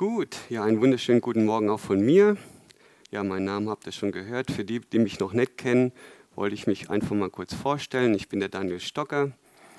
Gut, ja, einen wunderschönen guten Morgen auch von mir. Ja, meinen Namen habt ihr schon gehört. Für die, die mich noch nicht kennen, wollte ich mich einfach mal kurz vorstellen. Ich bin der Daniel Stocker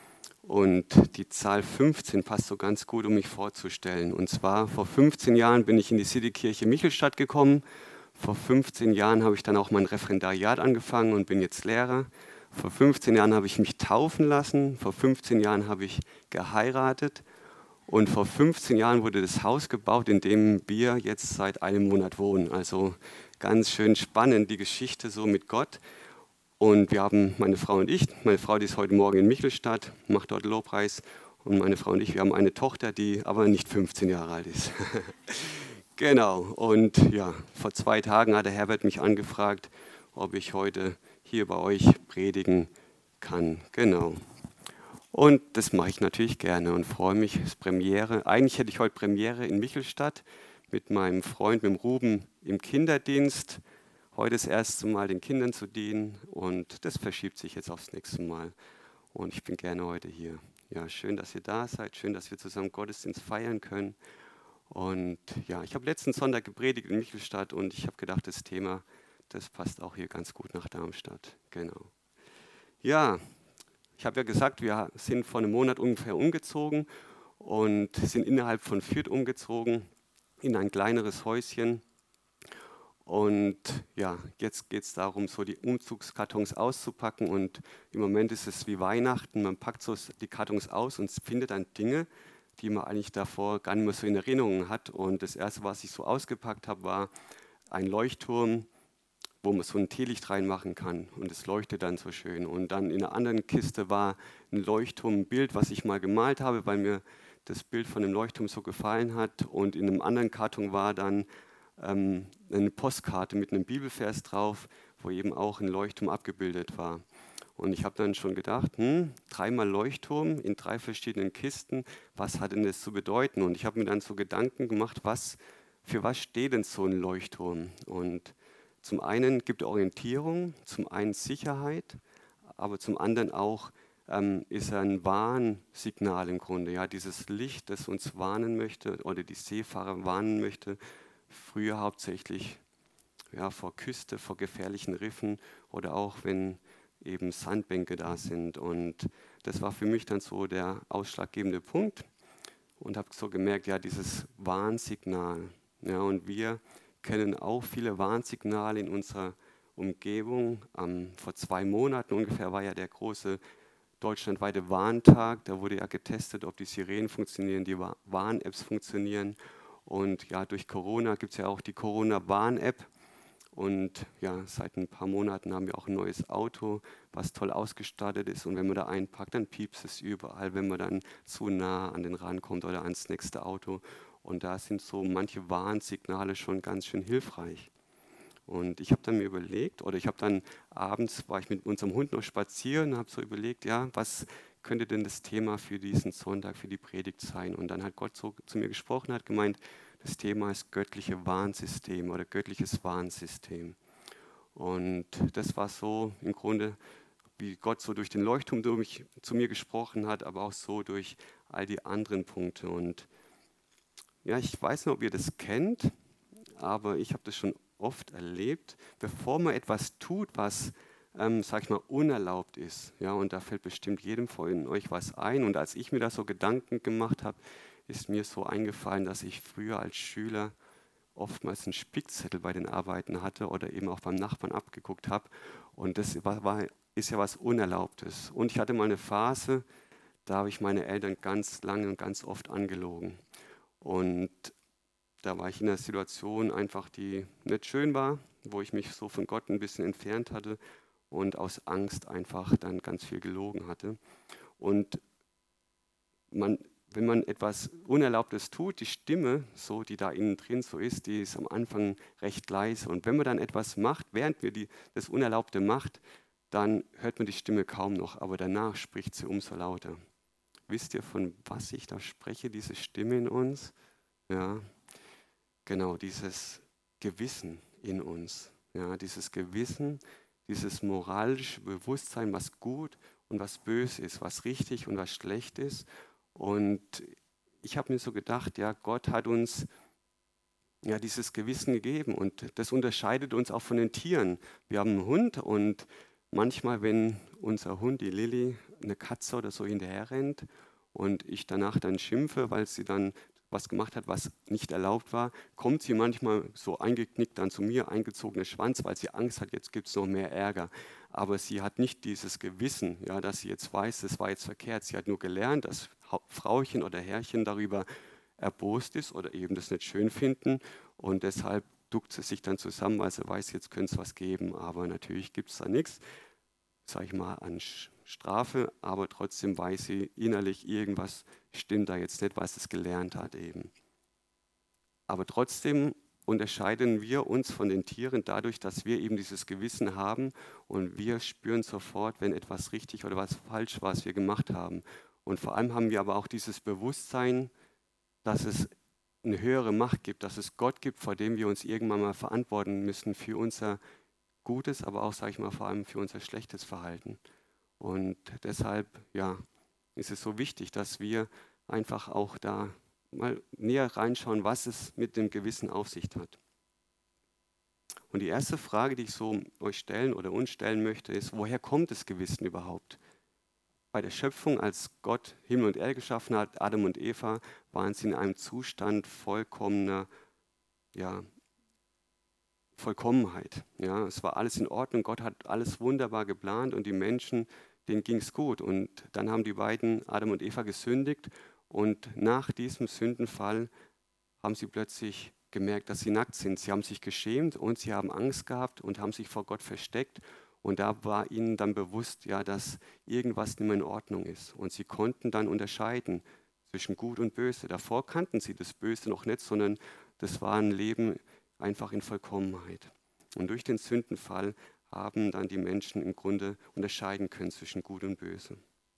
und die Zahl 15 passt so ganz gut, um mich vorzustellen. Und zwar vor 15 Jahren bin ich in die Citykirche Michelstadt gekommen. Vor 15 Jahren habe ich dann auch mein Referendariat angefangen und bin jetzt Lehrer. Vor 15 Jahren habe ich mich taufen lassen. Vor 15 Jahren habe ich geheiratet. Und vor 15 Jahren wurde das Haus gebaut, in dem wir jetzt seit einem Monat wohnen. Also ganz schön spannend, die Geschichte so mit Gott. Und wir haben, meine Frau und ich, meine Frau, die ist heute Morgen in Michelstadt, macht dort Lobpreis. Und meine Frau und ich, wir haben eine Tochter, die aber nicht 15 Jahre alt ist. Genau. Und ja, vor 2 Tagen hat der Herbert mich angefragt, ob ich heute hier bei euch predigen kann. Genau. Und das mache ich natürlich gerne und freue mich. Es ist Premiere. Eigentlich hätte ich heute Premiere in Michelstadt mit meinem Freund, mit dem Ruben im Kinderdienst. Heute das erste Mal den Kindern zu dienen und das verschiebt sich jetzt aufs nächste Mal. Und ich bin gerne heute hier. Ja, schön, dass ihr da seid. Schön, dass wir zusammen Gottesdienst feiern können. Und ja, ich habe letzten Sonntag gepredigt in Michelstadt und ich habe gedacht, das Thema, das passt auch hier ganz gut nach Darmstadt. Genau. Ja, ich habe ja gesagt, wir sind vor einem Monat ungefähr umgezogen und sind innerhalb von Fürth umgezogen in ein kleineres Häuschen. Und ja, jetzt geht es darum, so die Umzugskartons auszupacken. Und im Moment ist es wie Weihnachten. Man packt so die Kartons aus und findet dann Dinge, die man eigentlich davor gar nicht mehr so in Erinnerung hat. Und das Erste, was ich so ausgepackt habe, war ein Leuchtturm, wo man so ein Teelicht reinmachen kann und es leuchtet dann so schön. Und dann in einer anderen Kiste war ein Leuchtturm, ein Bild, was ich mal gemalt habe, weil mir das Bild von dem Leuchtturm so gefallen hat. Und in einem anderen Karton war dann eine Postkarte mit einem Bibelvers drauf, wo eben auch ein Leuchtturm abgebildet war. Und ich habe dann schon gedacht, 3-mal Leuchtturm in 3 verschiedenen Kisten, was hat denn das zu bedeuten? Und ich habe mir dann so Gedanken gemacht, für was steht denn so ein Leuchtturm? Und zum einen gibt er Orientierung, zum einen Sicherheit, aber zum anderen auch ist er ein Warnsignal im Grunde. Ja, dieses Licht, das uns warnen möchte oder die Seefahrer warnen möchte, früher hauptsächlich ja, vor Küste, vor gefährlichen Riffen oder auch wenn eben Sandbänke da sind. Und das war für mich dann so der ausschlaggebende Punkt und habe so gemerkt, ja, dieses Warnsignal. Ja, und wir kennen auch viele Warnsignale in unserer Umgebung. Vor 2 Monaten ungefähr war ja der große deutschlandweite Warntag. Da wurde ja getestet, ob die Sirenen funktionieren, die Warn-Apps funktionieren. Und ja, durch Corona gibt es ja auch die Corona-Warn-App. Und ja, seit ein paar Monaten haben wir auch ein neues Auto, was toll ausgestattet ist. Und wenn man da einpackt, dann piepst es überall, wenn man dann zu nah an den Rand kommt oder ans nächste Auto. Und da sind so manche Warnsignale schon ganz schön hilfreich. Und ich habe dann mir überlegt, oder ich habe dann abends, war ich mit unserem Hund noch spazieren und habe so überlegt, ja, was könnte denn das Thema für diesen Sonntag, für die Predigt sein? Und dann hat Gott so zu mir gesprochen, hat gemeint, das Thema ist göttliche Warnsystem oder göttliches Warnsystem. Und das war so im Grunde, wie Gott so durch den Leuchtturm zu mir gesprochen hat, aber auch so durch all die anderen Punkte. Und ja, ich weiß nicht, ob ihr das kennt, aber ich habe das schon oft erlebt, bevor man etwas tut, was, sag ich mal, unerlaubt ist. Ja, und da fällt bestimmt jedem von euch was ein. Und als ich mir da so Gedanken gemacht habe, ist mir so eingefallen, dass ich früher als Schüler oftmals einen Spickzettel bei den Arbeiten hatte oder eben auch beim Nachbarn abgeguckt habe. Und das ist ja was Unerlaubtes. Und ich hatte mal eine Phase, da habe ich meine Eltern ganz lange und ganz oft angelogen. Und da war ich in einer Situation einfach, die nicht schön war, wo ich mich so von Gott ein bisschen entfernt hatte und aus Angst einfach dann ganz viel gelogen hatte. Und wenn man etwas Unerlaubtes tut, die Stimme, so, die da innen drin so ist, die ist am Anfang recht leise. Und wenn man dann etwas macht, während wir das Unerlaubte macht, dann hört man die Stimme kaum noch, aber danach spricht sie umso lauter. Wisst ihr, von was ich da spreche, diese Stimme in uns? Ja, genau, dieses Gewissen in uns. Ja, dieses Gewissen, dieses moralische Bewusstsein, was gut und was böse ist, was richtig und was schlecht ist. Und ich habe mir so gedacht, ja, Gott hat uns ja, dieses Gewissen gegeben. Und das unterscheidet uns auch von den Tieren. Wir haben einen Hund und manchmal, wenn unser Hund, die Lilly, eine Katze oder so hinterher rennt und ich danach dann schimpfe, weil sie dann was gemacht hat, was nicht erlaubt war, kommt sie manchmal so eingeknickt dann zu mir, eingezogener Schwanz, weil sie Angst hat, jetzt gibt es noch mehr Ärger. Aber sie hat nicht dieses Gewissen, ja, dass sie jetzt weiß, das war jetzt verkehrt. Sie hat nur gelernt, dass Frauchen oder Herrchen darüber erbost ist oder eben das nicht schön finden und deshalb duckt sie sich dann zusammen, weil sie weiß, jetzt könnte es was geben, aber natürlich gibt es da nichts, sage ich mal, an Strafe, aber trotzdem weiß sie innerlich, irgendwas stimmt da jetzt nicht, was es gelernt hat eben. Aber trotzdem unterscheiden wir uns von den Tieren dadurch, dass wir eben dieses Gewissen haben und wir spüren sofort, wenn etwas richtig oder was falsch war, was wir gemacht haben. Und vor allem haben wir aber auch dieses Bewusstsein, dass es eine höhere Macht gibt, dass es Gott gibt, vor dem wir uns irgendwann mal verantworten müssen für unser gutes, aber auch, sage ich mal, vor allem für unser schlechtes Verhalten. Und deshalb, ja, ist es so wichtig, dass wir einfach auch da mal näher reinschauen, was es mit dem Gewissen auf sich hat. Und die erste Frage, die ich so euch stellen oder uns stellen möchte, ist, woher kommt das Gewissen überhaupt? Bei der Schöpfung, als Gott Himmel und Erde geschaffen hat, Adam und Eva, waren sie in einem Zustand vollkommener, ja, Vollkommenheit. Ja, es war alles in Ordnung, Gott hat alles wunderbar geplant und die Menschen, denen ging es gut. Und dann haben die beiden, Adam und Eva, gesündigt und nach diesem Sündenfall haben sie plötzlich gemerkt, dass sie nackt sind. Sie haben sich geschämt und sie haben Angst gehabt und haben sich vor Gott versteckt. Und da war ihnen dann bewusst, ja, dass irgendwas nicht mehr in Ordnung ist. Und sie konnten dann unterscheiden zwischen Gut und Böse. Davor kannten sie das Böse noch nicht, sondern das war ein Leben einfach in Vollkommenheit. Und durch den Sündenfall haben dann die Menschen im Grunde unterscheiden können zwischen Gut und Böse.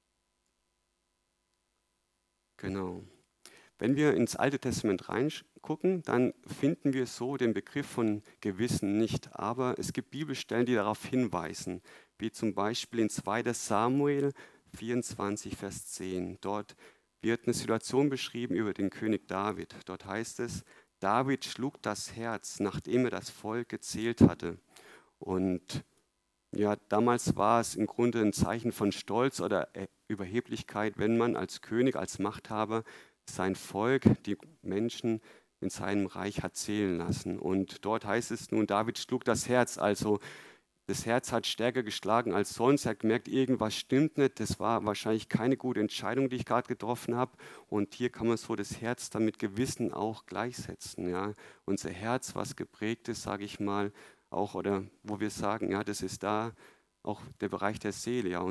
Genau. Wenn wir ins Alte Testament reingucken, dann finden wir so den Begriff von Gewissen nicht. Aber es gibt Bibelstellen, die darauf hinweisen, wie zum Beispiel in 2. Samuel 24, Vers 10. Dort wird eine Situation beschrieben über den König David. Dort heißt es, David schlug das Herz, nachdem er das Volk gezählt hatte. Und ja, damals war es im Grunde ein Zeichen von Stolz oder Überheblichkeit, wenn man als König, als Machthaber sein Volk, die Menschen in seinem Reich hat zählen lassen. Und dort heißt es nun, David schlug das Herz, also das Herz hat stärker geschlagen als sonst. Er hat gemerkt, irgendwas stimmt nicht. Das war wahrscheinlich keine gute Entscheidung, die ich gerade getroffen habe. Und hier kann man so das Herz dann mit Gewissen auch gleichsetzen. Ja. Unser Herz, was geprägt ist, sage ich mal, auch, oder wo wir sagen, ja, das ist da auch der Bereich der Seele, ja,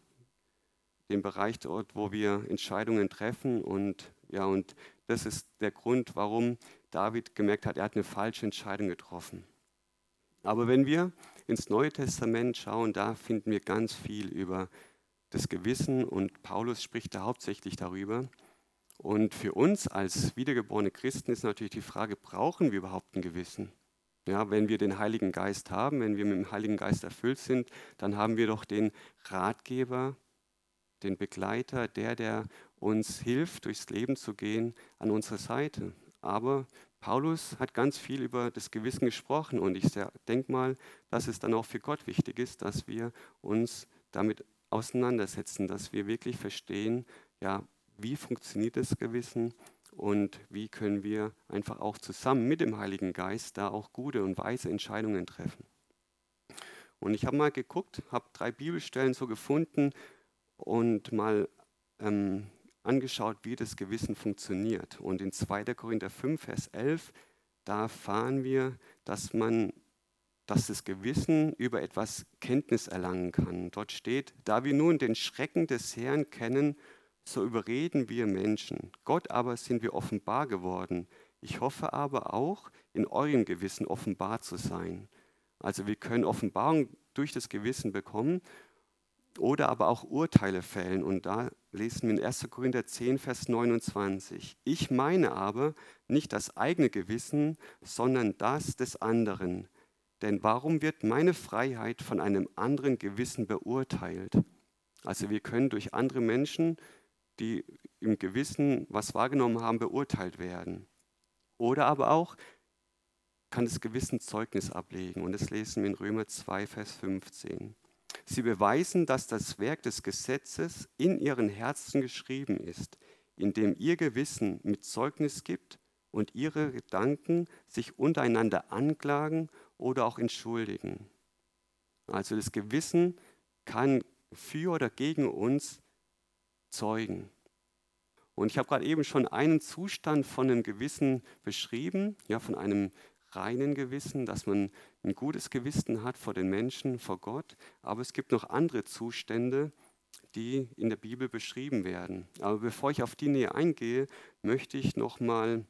den Bereich dort, wo wir Entscheidungen treffen. Und ja, und das ist der Grund, warum David gemerkt hat, er hat eine falsche Entscheidung getroffen. Aber wenn wir ins Neue Testament schauen, da finden wir ganz viel über das Gewissen und Paulus spricht da hauptsächlich darüber. Und für uns als wiedergeborene Christen ist natürlich die Frage, brauchen wir überhaupt ein Gewissen? Ja, wenn wir den Heiligen Geist haben, wenn wir mit dem Heiligen Geist erfüllt sind, dann haben wir doch den Ratgeber, den Begleiter, der uns hilft, durchs Leben zu gehen, an unserer Seite. Aber Paulus hat ganz viel über das Gewissen gesprochen und ich denke mal, dass es dann auch für Gott wichtig ist, dass wir uns damit auseinandersetzen, dass wir wirklich verstehen, ja, wie funktioniert das Gewissen und wie können wir einfach auch zusammen mit dem Heiligen Geist da auch gute und weise Entscheidungen treffen. Und ich habe mal geguckt, habe 3 Bibelstellen so gefunden und mal angeschaut, wie das Gewissen funktioniert. Und in 2. Korinther 5, Vers 11, da erfahren wir, dass das Gewissen über etwas Kenntnis erlangen kann. Dort steht, da wir nun den Schrecken des Herrn kennen, so überreden wir Menschen. Gott aber sind wir offenbar geworden. Ich hoffe aber auch, in eurem Gewissen offenbar zu sein. Also wir können Offenbarung durch das Gewissen bekommen oder aber auch Urteile fällen. Und da lesen wir in 1. Korinther 10, Vers 29. Ich meine aber nicht das eigene Gewissen, sondern das des anderen. Denn warum wird meine Freiheit von einem anderen Gewissen beurteilt? Also wir können durch andere Menschen, die im Gewissen was wahrgenommen haben, beurteilt werden. Oder aber auch, kann das Gewissen Zeugnis ablegen. Und das lesen wir in Römer 2, Vers 15. Sie beweisen, dass das Werk des Gesetzes in ihren Herzen geschrieben ist, indem ihr Gewissen mit Zeugnis gibt und ihre Gedanken sich untereinander anklagen oder auch entschuldigen. Also das Gewissen kann für oder gegen uns zeugen. Und ich habe gerade eben schon einen Zustand von einem Gewissen beschrieben, ja, von einem reinen Gewissen, dass man ein gutes Gewissen hat vor den Menschen, vor Gott. Aber es gibt noch andere Zustände, die in der Bibel beschrieben werden. Aber bevor ich auf die näher eingehe, möchte ich nochmal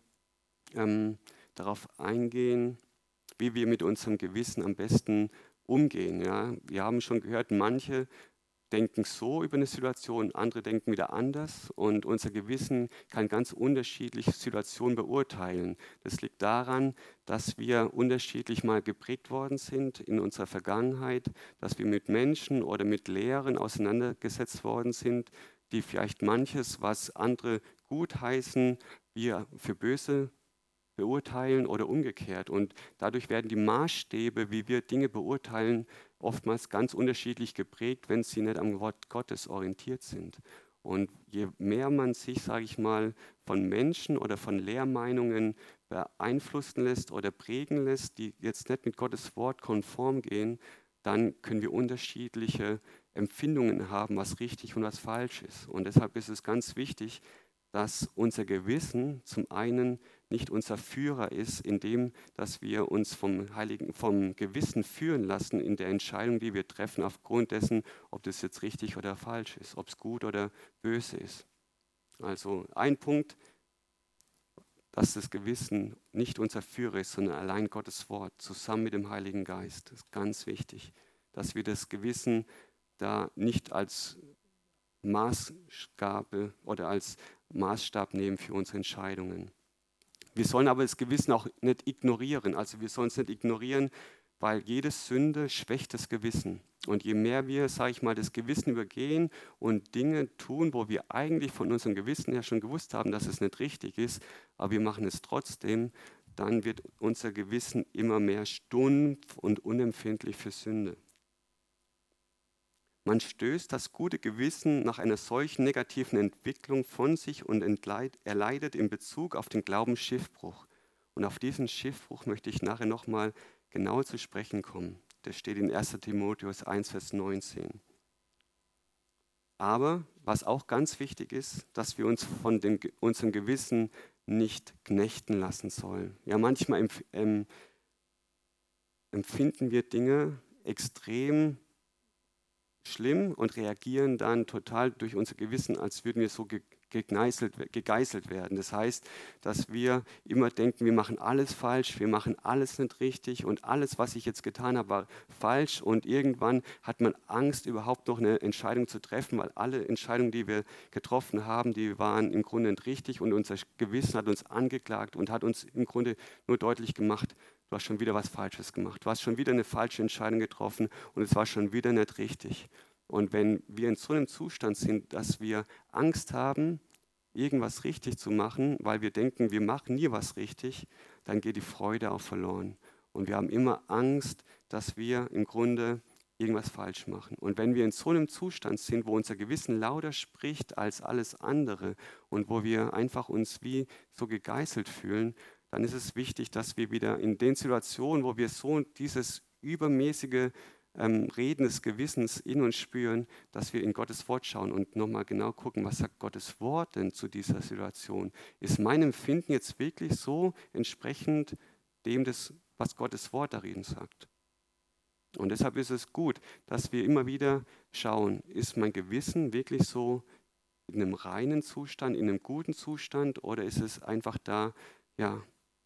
darauf eingehen, wie wir mit unserem Gewissen am besten umgehen. Ja? Wir haben schon gehört, manche denken so über eine Situation, andere denken wieder anders und unser Gewissen kann ganz unterschiedliche Situationen beurteilen. Das liegt daran, dass wir unterschiedlich mal geprägt worden sind in unserer Vergangenheit, dass wir mit Menschen oder mit Lehren auseinandergesetzt worden sind, die vielleicht manches, was andere gut heißen, wir für böse beurteilen oder umgekehrt. Und dadurch werden die Maßstäbe, wie wir Dinge beurteilen, oftmals ganz unterschiedlich geprägt, wenn sie nicht am Wort Gottes orientiert sind. Und je mehr man sich, sage ich mal, von Menschen oder von Lehrmeinungen beeinflussen lässt oder prägen lässt, die jetzt nicht mit Gottes Wort konform gehen, dann können wir unterschiedliche Empfindungen haben, was richtig und was falsch ist. Und deshalb ist es ganz wichtig, dass unser Gewissen zum einen nicht unser Führer ist, indem dass wir uns vom Gewissen führen lassen in der Entscheidung, die wir treffen, aufgrund dessen, ob das jetzt richtig oder falsch ist, ob es gut oder böse ist. Also ein Punkt, dass das Gewissen nicht unser Führer ist, sondern allein Gottes Wort zusammen mit dem Heiligen Geist. Das ist ganz wichtig, dass wir das Gewissen da nicht als Maßgabe oder als Maßstab nehmen für unsere Entscheidungen. Wir sollen aber das Gewissen auch nicht ignorieren. Also wir sollen es nicht ignorieren, weil jede Sünde schwächt das Gewissen. Und je mehr wir, sage ich mal, das Gewissen übergehen und Dinge tun, wo wir eigentlich von unserem Gewissen her schon gewusst haben, dass es nicht richtig ist, aber wir machen es trotzdem, dann wird unser Gewissen immer mehr stumpf und unempfindlich für Sünde. Man stößt das gute Gewissen nach einer solchen negativen Entwicklung von sich und erleidet in Bezug auf den Glauben Schiffbruch. Und auf diesen Schiffbruch möchte ich nachher nochmal genau zu sprechen kommen. Das steht in 1. Timotheus 1, Vers 19. Aber was auch ganz wichtig ist, dass wir uns von unserem Gewissen nicht knechten lassen sollen. Ja, manchmal empfinden wir Dinge extrem schlimm und reagieren dann total durch unser Gewissen, als würden wir so gegeißelt werden. Das heißt, dass wir immer denken, wir machen alles falsch, wir machen alles nicht richtig und alles, was ich jetzt getan habe, war falsch und irgendwann hat man Angst, überhaupt noch eine Entscheidung zu treffen, weil alle Entscheidungen, die wir getroffen haben, die waren im Grunde nicht richtig und unser Gewissen hat uns angeklagt und hat uns im Grunde nur deutlich gemacht, du hast schon wieder was Falsches gemacht. Du hast schon wieder eine falsche Entscheidung getroffen und es war schon wieder nicht richtig. Und wenn wir in so einem Zustand sind, dass wir Angst haben, irgendwas richtig zu machen, weil wir denken, wir machen nie was richtig, dann geht die Freude auch verloren. Und wir haben immer Angst, dass wir im Grunde irgendwas falsch machen. Und wenn wir in so einem Zustand sind, wo unser Gewissen lauter spricht als alles andere und wo wir einfach uns wie so gegeißelt fühlen, dann ist es wichtig, dass wir wieder in den Situationen, wo wir so dieses übermäßige Reden des Gewissens in uns spüren, dass wir in Gottes Wort schauen und nochmal genau gucken, was sagt Gottes Wort denn zu dieser Situation? Ist mein Empfinden jetzt wirklich so entsprechend dem, was Gottes Wort darin sagt? Und deshalb ist es gut, dass wir immer wieder schauen, ist mein Gewissen wirklich so in einem reinen Zustand, in einem guten Zustand oder ist es einfach da, ja,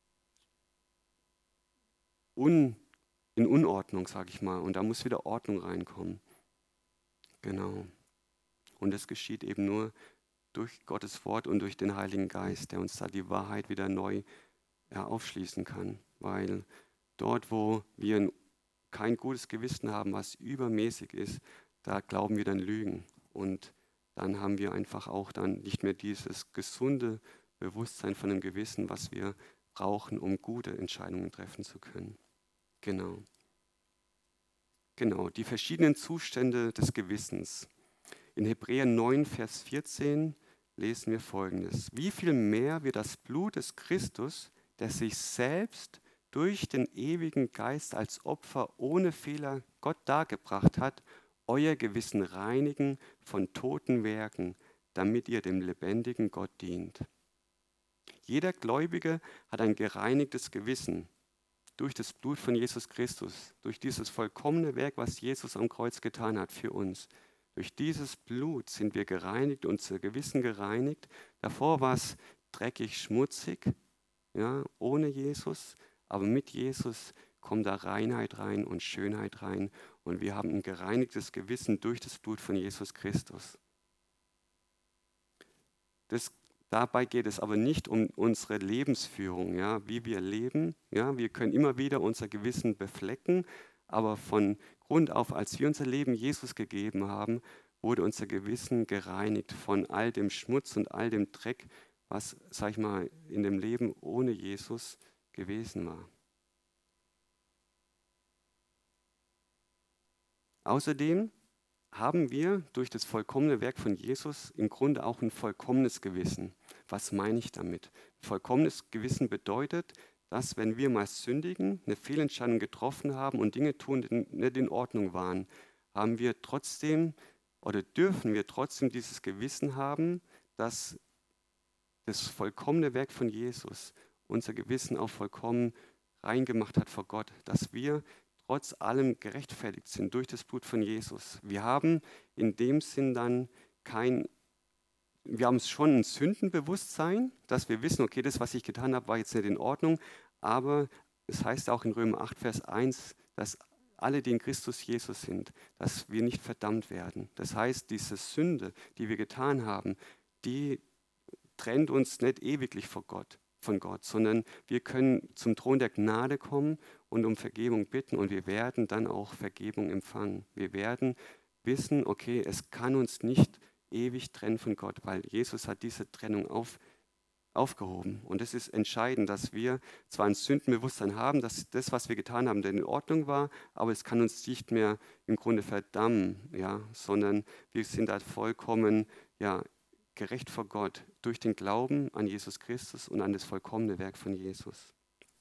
in Unordnung, sage ich mal. Und da muss wieder Ordnung reinkommen. Genau. Und das geschieht eben nur durch Gottes Wort und durch den Heiligen Geist, der uns da die Wahrheit wieder neu aufschließen kann. Weil dort, wo wir kein gutes Gewissen haben, was übermäßig ist, da glauben wir dann Lügen. Und dann haben wir einfach auch dann nicht mehr dieses gesunde Bewusstsein von dem Gewissen, was wir brauchen, um gute Entscheidungen treffen zu können. Genau. Genau, die verschiedenen Zustände des Gewissens. In Hebräer 9, Vers 14 lesen wir Folgendes. Wie viel mehr wird das Blut des Christus, der sich selbst durch den ewigen Geist als Opfer ohne Fehler Gott dargebracht hat, euer Gewissen reinigen von toten Werken, damit ihr dem lebendigen Gott dient. Jeder Gläubige hat ein gereinigtes Gewissen durch das Blut von Jesus Christus, durch dieses vollkommene Werk, was Jesus am Kreuz getan hat für uns. Durch dieses Blut sind wir gereinigt, unser Gewissen gereinigt. Davor war es dreckig, schmutzig, ja, ohne Jesus, aber mit Jesus kommt da Reinheit rein und Schönheit rein und wir haben ein gereinigtes Gewissen durch das Blut von Jesus Christus. Dabei geht es aber nicht um unsere Lebensführung, ja, wie wir leben. Ja, wir können immer wieder unser Gewissen beflecken, aber von Grund auf, als wir unser Leben Jesus gegeben haben, wurde unser Gewissen gereinigt von all dem Schmutz und all dem Dreck, was, sag ich mal, in dem Leben ohne Jesus gewesen war. Außerdem haben wir durch das vollkommene Werk von Jesus im Grunde auch ein vollkommenes Gewissen. Was meine ich damit? Vollkommenes Gewissen bedeutet, dass wenn wir mal sündigen, eine Fehlentscheidung getroffen haben und Dinge tun, die nicht in Ordnung waren, haben wir trotzdem oder dürfen wir trotzdem dieses Gewissen haben, dass das vollkommene Werk von Jesus unser Gewissen auch vollkommen reingemacht hat vor Gott, dass wir trotz allem gerechtfertigt sind durch das Blut von Jesus. Wir haben in dem Sinn dann wir haben schon ein Sündenbewusstsein, dass wir wissen, okay, das, was ich getan habe, war jetzt nicht in Ordnung, aber es heißt auch in Römer 8, Vers 1, dass alle, die in Christus Jesus sind, dass wir nicht verdammt werden. Das heißt, diese Sünde, die wir getan haben, die trennt uns nicht ewiglich von Gott, sondern wir können zum Thron der Gnade kommen und um Vergebung bitten und wir werden dann auch Vergebung empfangen. Wir werden wissen, okay, es kann uns nicht ewig trennen von Gott, weil Jesus hat diese Trennung aufgehoben. Und es ist entscheidend, dass wir zwar ein Sündenbewusstsein haben, dass das, was wir getan haben, in Ordnung war, aber es kann uns nicht mehr im Grunde verdammen, ja, sondern wir sind da vollkommen, ja, gerecht vor Gott durch den Glauben an Jesus Christus und an das vollkommene Werk von Jesus.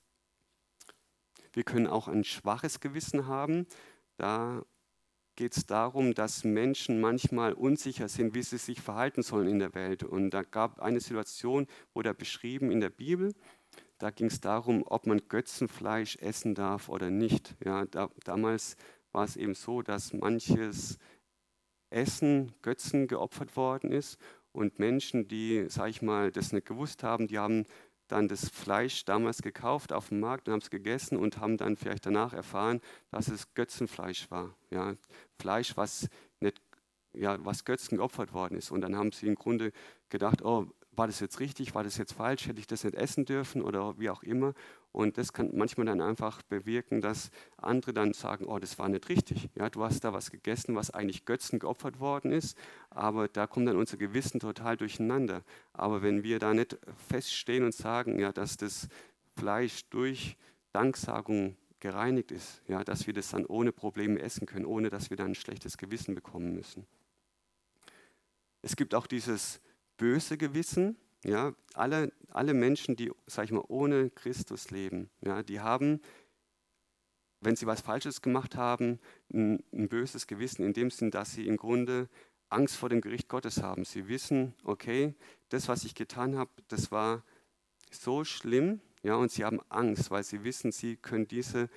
Wir können auch ein schwaches Gewissen haben. Da geht es darum, dass Menschen manchmal unsicher sind, wie sie sich verhalten sollen in der Welt. Und da gab eine Situation, wurde beschrieben in der Bibel. Da ging es darum, ob man Götzenfleisch essen darf oder nicht. Ja, damals war es eben so, dass manches Essen Götzen geopfert worden ist. Und Menschen, die, sag ich mal, das nicht gewusst haben, die haben dann das Fleisch damals gekauft auf dem Markt und haben es gegessen und haben dann vielleicht danach erfahren, dass es Götzenfleisch war. Ja, Fleisch, was Götzen geopfert worden ist. Und dann haben sie im Grunde gedacht, oh, war das jetzt richtig, war das jetzt falsch, hätte ich das nicht essen dürfen oder wie auch immer. Und das kann manchmal dann einfach bewirken, dass andere dann sagen, oh, das war nicht richtig. Ja, du hast da was gegessen, was eigentlich Götzen geopfert worden ist, aber da kommt dann unser Gewissen total durcheinander. Aber wenn wir da nicht feststehen und sagen, ja, dass das Fleisch durch Danksagung gereinigt ist, ja, dass wir das dann ohne Probleme essen können, ohne dass wir dann ein schlechtes Gewissen bekommen müssen. Es gibt auch dieses böse Gewissen. Ja, alle Menschen, die, sag ich mal, ohne Christus leben, ja, die haben, wenn sie was Falsches gemacht haben, ein böses Gewissen in dem Sinn, dass sie im Grunde Angst vor dem Gericht Gottes haben. Sie wissen, okay, das, was ich getan habe, das war so schlimm, ja, und sie haben Angst, weil sie wissen, sie können diese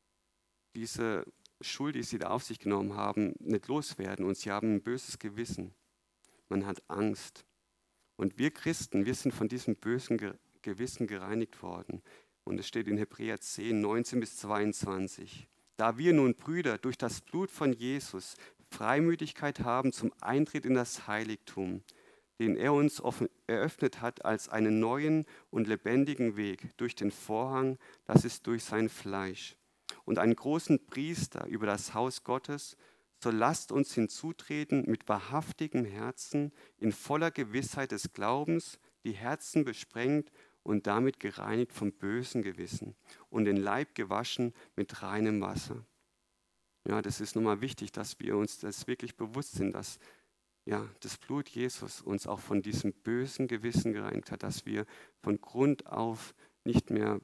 Schuld, die sie da auf sich genommen haben, nicht loswerden und sie haben ein böses Gewissen. Man hat Angst. Und wir Christen, wir sind von diesem bösen Gewissen gereinigt worden. Und es steht in Hebräer 10, 19 bis 22. Da wir nun, Brüder, durch das Blut von Jesus Freimütigkeit haben zum Eintritt in das Heiligtum, den er uns eröffnet hat als einen neuen und lebendigen Weg durch den Vorhang, das ist durch sein Fleisch, und einen großen Priester über das Haus Gottes, so lasst uns hinzutreten mit wahrhaftigem Herzen, in voller Gewissheit des Glaubens, die Herzen besprengt und damit gereinigt vom bösen Gewissen und den Leib gewaschen mit reinem Wasser. Ja, das ist nochmal wichtig, dass wir uns das wirklich bewusst sind, dass ja, das Blut Jesus uns auch von diesem bösen Gewissen gereinigt hat, dass wir von Grund auf nicht mehr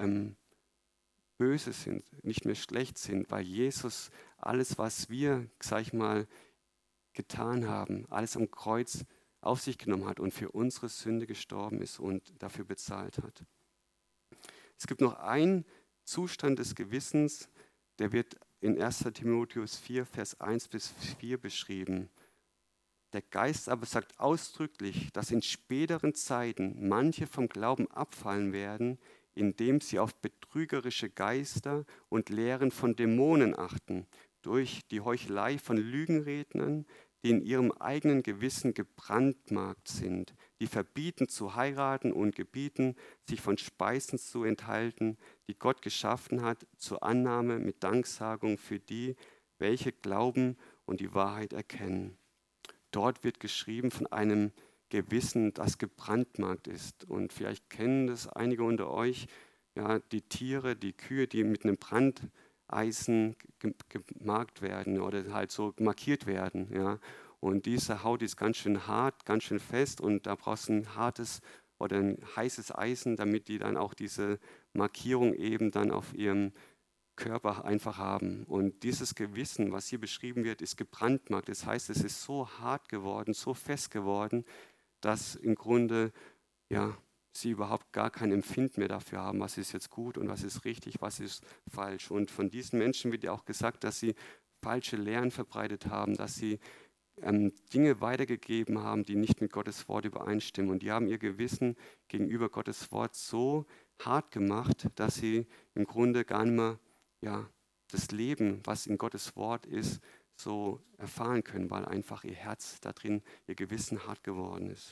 böse sind, nicht mehr schlecht sind, weil Jesus alles, was wir, sag ich mal, getan haben, alles am Kreuz auf sich genommen hat und für unsere Sünde gestorben ist und dafür bezahlt hat. Es gibt noch einen Zustand des Gewissens, der wird in 1. Timotheus 4, Vers 1 bis 4 beschrieben. Der Geist aber sagt ausdrücklich, dass in späteren Zeiten manche vom Glauben abfallen werden, indem sie auf betrügerische Geister und Lehren von Dämonen achten, durch die Heuchelei von Lügenrednern, die in ihrem eigenen Gewissen gebrandmarkt sind, die verbieten zu heiraten und gebieten, sich von Speisen zu enthalten, die Gott geschaffen hat, zur Annahme mit Danksagung für die, welche glauben und die Wahrheit erkennen. Dort wird geschrieben von einem Gewissen, das gebrandmarkt ist. Und vielleicht kennen das einige unter euch, ja, die Tiere, die Kühe, die mit einem Brandeisen gemarkt werden oder halt so markiert werden. Ja. Und diese Haut ist ganz schön hart, ganz schön fest und da brauchst du ein hartes oder ein heißes Eisen, damit die dann auch diese Markierung eben dann auf ihrem Körper einfach haben. Und dieses Gewissen, was hier beschrieben wird, ist gebrandmarkt. Das heißt, es ist so hart geworden, so fest geworden, dass im Grunde ja, sie überhaupt gar kein Empfinden mehr dafür haben, was ist jetzt gut und was ist richtig, was ist falsch. Und von diesen Menschen wird ja auch gesagt, dass sie falsche Lehren verbreitet haben, dass sie Dinge weitergegeben haben, die nicht mit Gottes Wort übereinstimmen. Und die haben ihr Gewissen gegenüber Gottes Wort so hart gemacht, dass sie im Grunde gar nicht mehr ja, das Leben, was in Gottes Wort ist, so erfahren können, weil einfach ihr Herz da drin, ihr Gewissen hart geworden ist.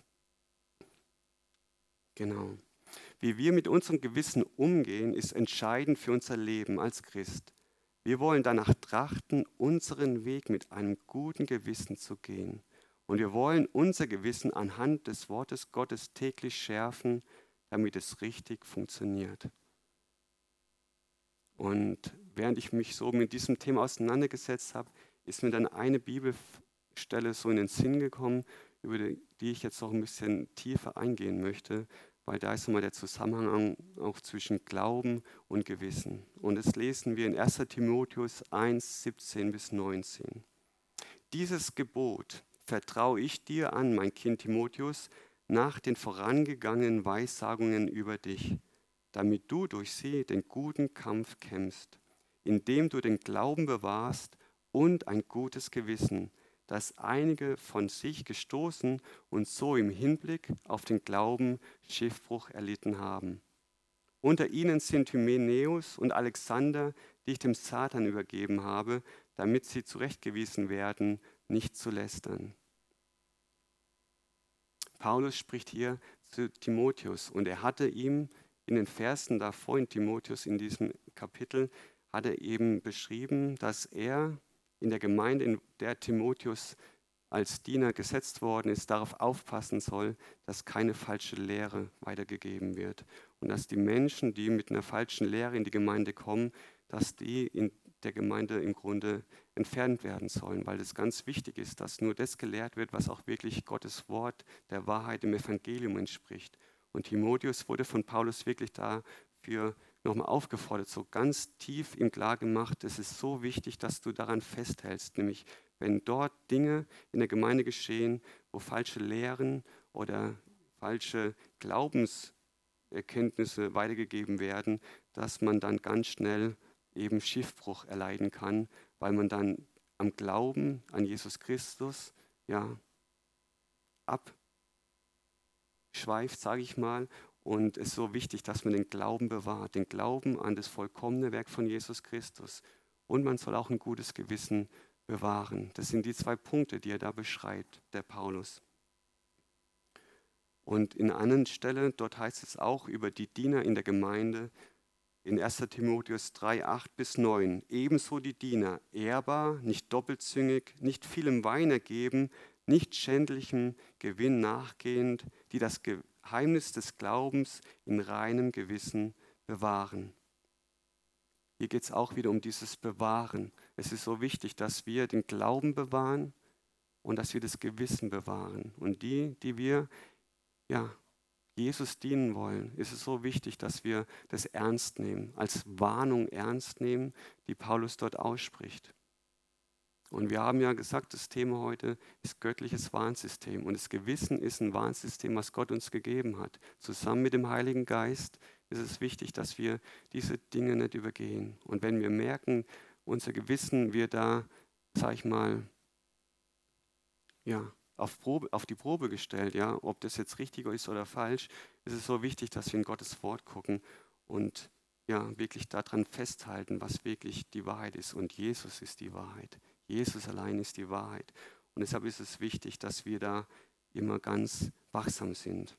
Genau. Wie wir mit unserem Gewissen umgehen, ist entscheidend für unser Leben als Christ. Wir wollen danach trachten, unseren Weg mit einem guten Gewissen zu gehen. Und wir wollen unser Gewissen anhand des Wortes Gottes täglich schärfen, damit es richtig funktioniert. Und während ich mich so mit diesem Thema auseinandergesetzt habe, ist mir dann eine Bibelstelle so in den Sinn gekommen, über die ich jetzt noch ein bisschen tiefer eingehen möchte, weil da ist nochmal der Zusammenhang auch zwischen Glauben und Gewissen. Und das lesen wir in 1. Timotheus 1, 17 bis 19. Dieses Gebot vertraue ich dir an, mein Kind Timotheus, nach den vorangegangenen Weissagungen über dich, damit du durch sie den guten Kampf kämpfst, indem du den Glauben bewahrst und ein gutes Gewissen, dass einige von sich gestoßen und so im Hinblick auf den Glauben Schiffbruch erlitten haben. Unter ihnen sind Hymenäus und Alexander, die ich dem Satan übergeben habe, damit sie zurechtgewiesen werden, nicht zu lästern. Paulus spricht hier zu Timotheus und er hatte ihm in den Versen davor in Timotheus, in diesem Kapitel, hat er eben beschrieben, dass er in der Gemeinde, in der Timotheus als Diener gesetzt worden ist, darauf aufpassen soll, dass keine falsche Lehre weitergegeben wird. Und dass die Menschen, die mit einer falschen Lehre in die Gemeinde kommen, dass die in der Gemeinde im Grunde entfernt werden sollen, weil es ganz wichtig ist, dass nur das gelehrt wird, was auch wirklich Gottes Wort der Wahrheit im Evangelium entspricht. Und Timotheus wurde von Paulus wirklich dafür nochmal aufgefordert, so ganz tief ihm klar gemacht, es ist so wichtig, dass du daran festhältst, nämlich wenn dort Dinge in der Gemeinde geschehen, wo falsche Lehren oder falsche Glaubenserkenntnisse weitergegeben werden, dass man dann ganz schnell eben Schiffbruch erleiden kann, weil man dann am Glauben an Jesus Christus ja abschweift, sage ich mal. Und es ist so wichtig, dass man den Glauben bewahrt, den Glauben an das vollkommene Werk von Jesus Christus. Und man soll auch ein gutes Gewissen bewahren. Das sind die zwei Punkte, die er da beschreibt, der Paulus. Und in einer anderen Stelle, dort heißt es auch über die Diener in der Gemeinde, in 1. Timotheus 3, 8 bis 9, ebenso die Diener, ehrbar, nicht doppelzüngig, nicht vielem Wein ergeben, nicht schändlichem Gewinn nachgehend, die das Geheimnis des Glaubens in reinem Gewissen bewahren. Hier geht es auch wieder um dieses Bewahren. Es ist so wichtig, dass wir den Glauben bewahren und dass wir das Gewissen bewahren. Und die wir Jesus dienen wollen, ist es so wichtig, dass wir das ernst nehmen, als Warnung ernst nehmen, die Paulus dort ausspricht. Und wir haben ja gesagt, das Thema heute ist göttliches Warnsystem. Und das Gewissen ist ein Warnsystem, was Gott uns gegeben hat. Zusammen mit dem Heiligen Geist ist es wichtig, dass wir diese Dinge nicht übergehen. Und wenn wir merken, unser Gewissen wird da, sag ich mal, auf die Probe gestellt, ob das jetzt richtig ist oder falsch, ist es so wichtig, dass wir in Gottes Wort gucken und wirklich daran festhalten, was wirklich die Wahrheit ist. Und Jesus ist die Wahrheit. Jesus allein ist die Wahrheit. Und deshalb ist es wichtig, dass wir da immer ganz wachsam sind.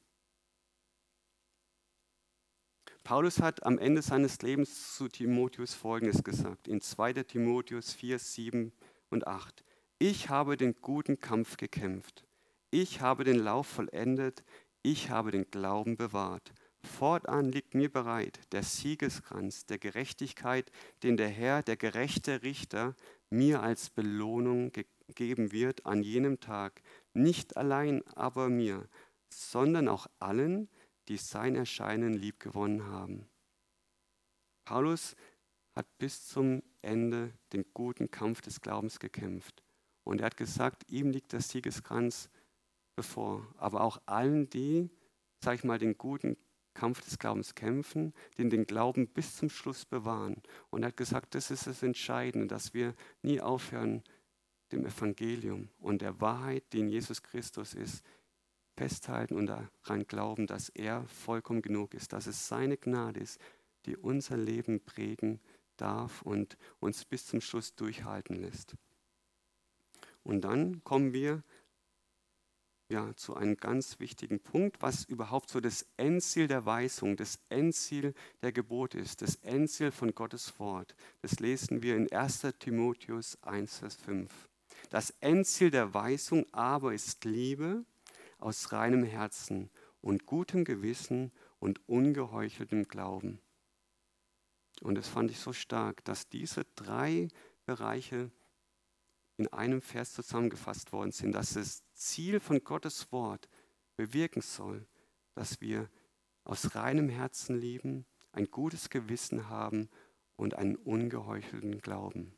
Paulus hat am Ende seines Lebens zu Timotheus Folgendes gesagt, in 2. Timotheus 4, 7 und 8. Ich habe den guten Kampf gekämpft. Ich habe den Lauf vollendet. Ich habe den Glauben bewahrt. Fortan liegt mir bereit der Siegeskranz der Gerechtigkeit, den der Herr, der gerechte Richter, mir als Belohnung geben wird an jenem Tag. Nicht allein aber mir, sondern auch allen, die sein Erscheinen liebgewonnen haben. Paulus hat bis zum Ende den guten Kampf des Glaubens gekämpft. Und er hat gesagt, ihm liegt der Siegeskranz bevor. Aber auch allen, die, sag ich mal, den guten Kampf des Glaubens kämpfen, den Glauben bis zum Schluss bewahren. Und er hat gesagt, das ist das Entscheidende, dass wir nie aufhören, dem Evangelium und der Wahrheit, die in Jesus Christus ist, festhalten und daran glauben, dass er vollkommen genug ist, dass es seine Gnade ist, die unser Leben prägen darf und uns bis zum Schluss durchhalten lässt. Und dann kommen wir zu einem ganz wichtigen Punkt, was überhaupt so das Endziel der Weisung, das Endziel der Gebote ist, das Endziel von Gottes Wort. Das lesen wir in 1. Timotheus 1, Vers 5. Das Endziel der Weisung aber ist Liebe aus reinem Herzen und gutem Gewissen und ungeheucheltem Glauben. Und das fand ich so stark, dass diese 3 Bereiche in einem Vers zusammengefasst worden sind, dass das Ziel von Gottes Wort bewirken soll, dass wir aus reinem Herzen lieben, ein gutes Gewissen haben und einen ungeheuchelten Glauben.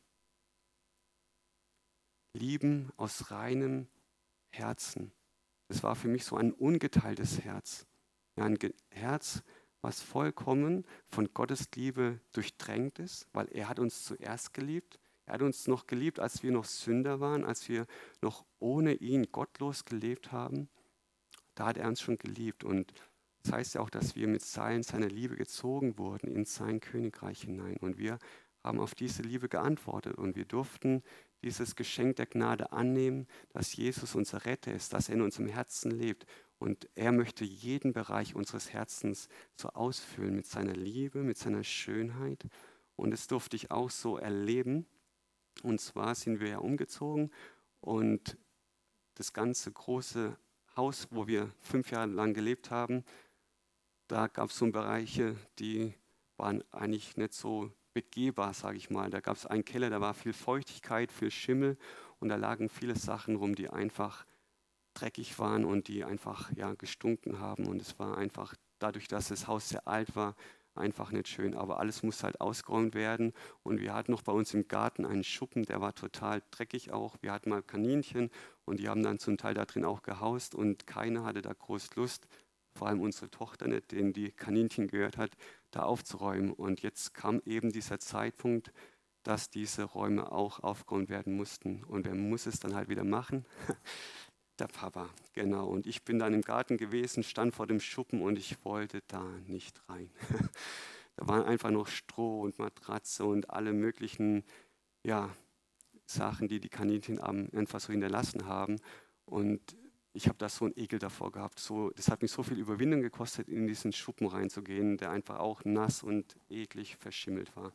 Lieben aus reinem Herzen. Das war für mich so ein ungeteiltes Herz. Ein Herz, was vollkommen von Gottes Liebe durchdrängt ist, weil er hat uns zuerst geliebt. Er hat uns noch geliebt, als wir noch Sünder waren, als wir noch ohne ihn gottlos gelebt haben. Da hat er uns schon geliebt. Und das heißt ja auch, dass wir mit Seilen seiner Liebe gezogen wurden in sein Königreich hinein. Und wir haben auf diese Liebe geantwortet. Und wir durften dieses Geschenk der Gnade annehmen, dass Jesus unser Retter ist, dass er in unserem Herzen lebt. Und er möchte jeden Bereich unseres Herzens so ausfüllen mit seiner Liebe, mit seiner Schönheit. Und das durfte ich auch so erleben. Und zwar sind wir ja umgezogen und das ganze große Haus, wo wir 5 Jahre lang gelebt haben, da gab es so Bereiche, die waren eigentlich nicht so begehbar, sage ich mal. Da gab es einen Keller, da war viel Feuchtigkeit, viel Schimmel und da lagen viele Sachen rum, die einfach dreckig waren und die einfach gestunken haben. Und es war einfach, dadurch, dass das Haus sehr alt war, einfach nicht schön, aber alles muss halt ausgeräumt werden. Und wir hatten noch bei uns im Garten einen Schuppen, der war total dreckig auch. Wir hatten mal Kaninchen und die haben dann zum Teil da drin auch gehaust und keiner hatte da groß Lust, vor allem unsere Tochter nicht, denen die Kaninchen gehört hat, da aufzuräumen. Und jetzt kam eben dieser Zeitpunkt, dass diese Räume auch aufgeräumt werden mussten. Und wer muss es dann halt wieder machen? Der Papa, genau. Und ich bin dann im Garten gewesen, stand vor dem Schuppen und ich wollte da nicht rein. Da waren einfach noch Stroh und Matratze und alle möglichen Sachen, die die Kaninchen einfach so hinterlassen haben. Und ich habe da so einen Ekel davor gehabt. Das hat mich so viel Überwindung gekostet, in diesen Schuppen reinzugehen, der einfach auch nass und eklig verschimmelt war.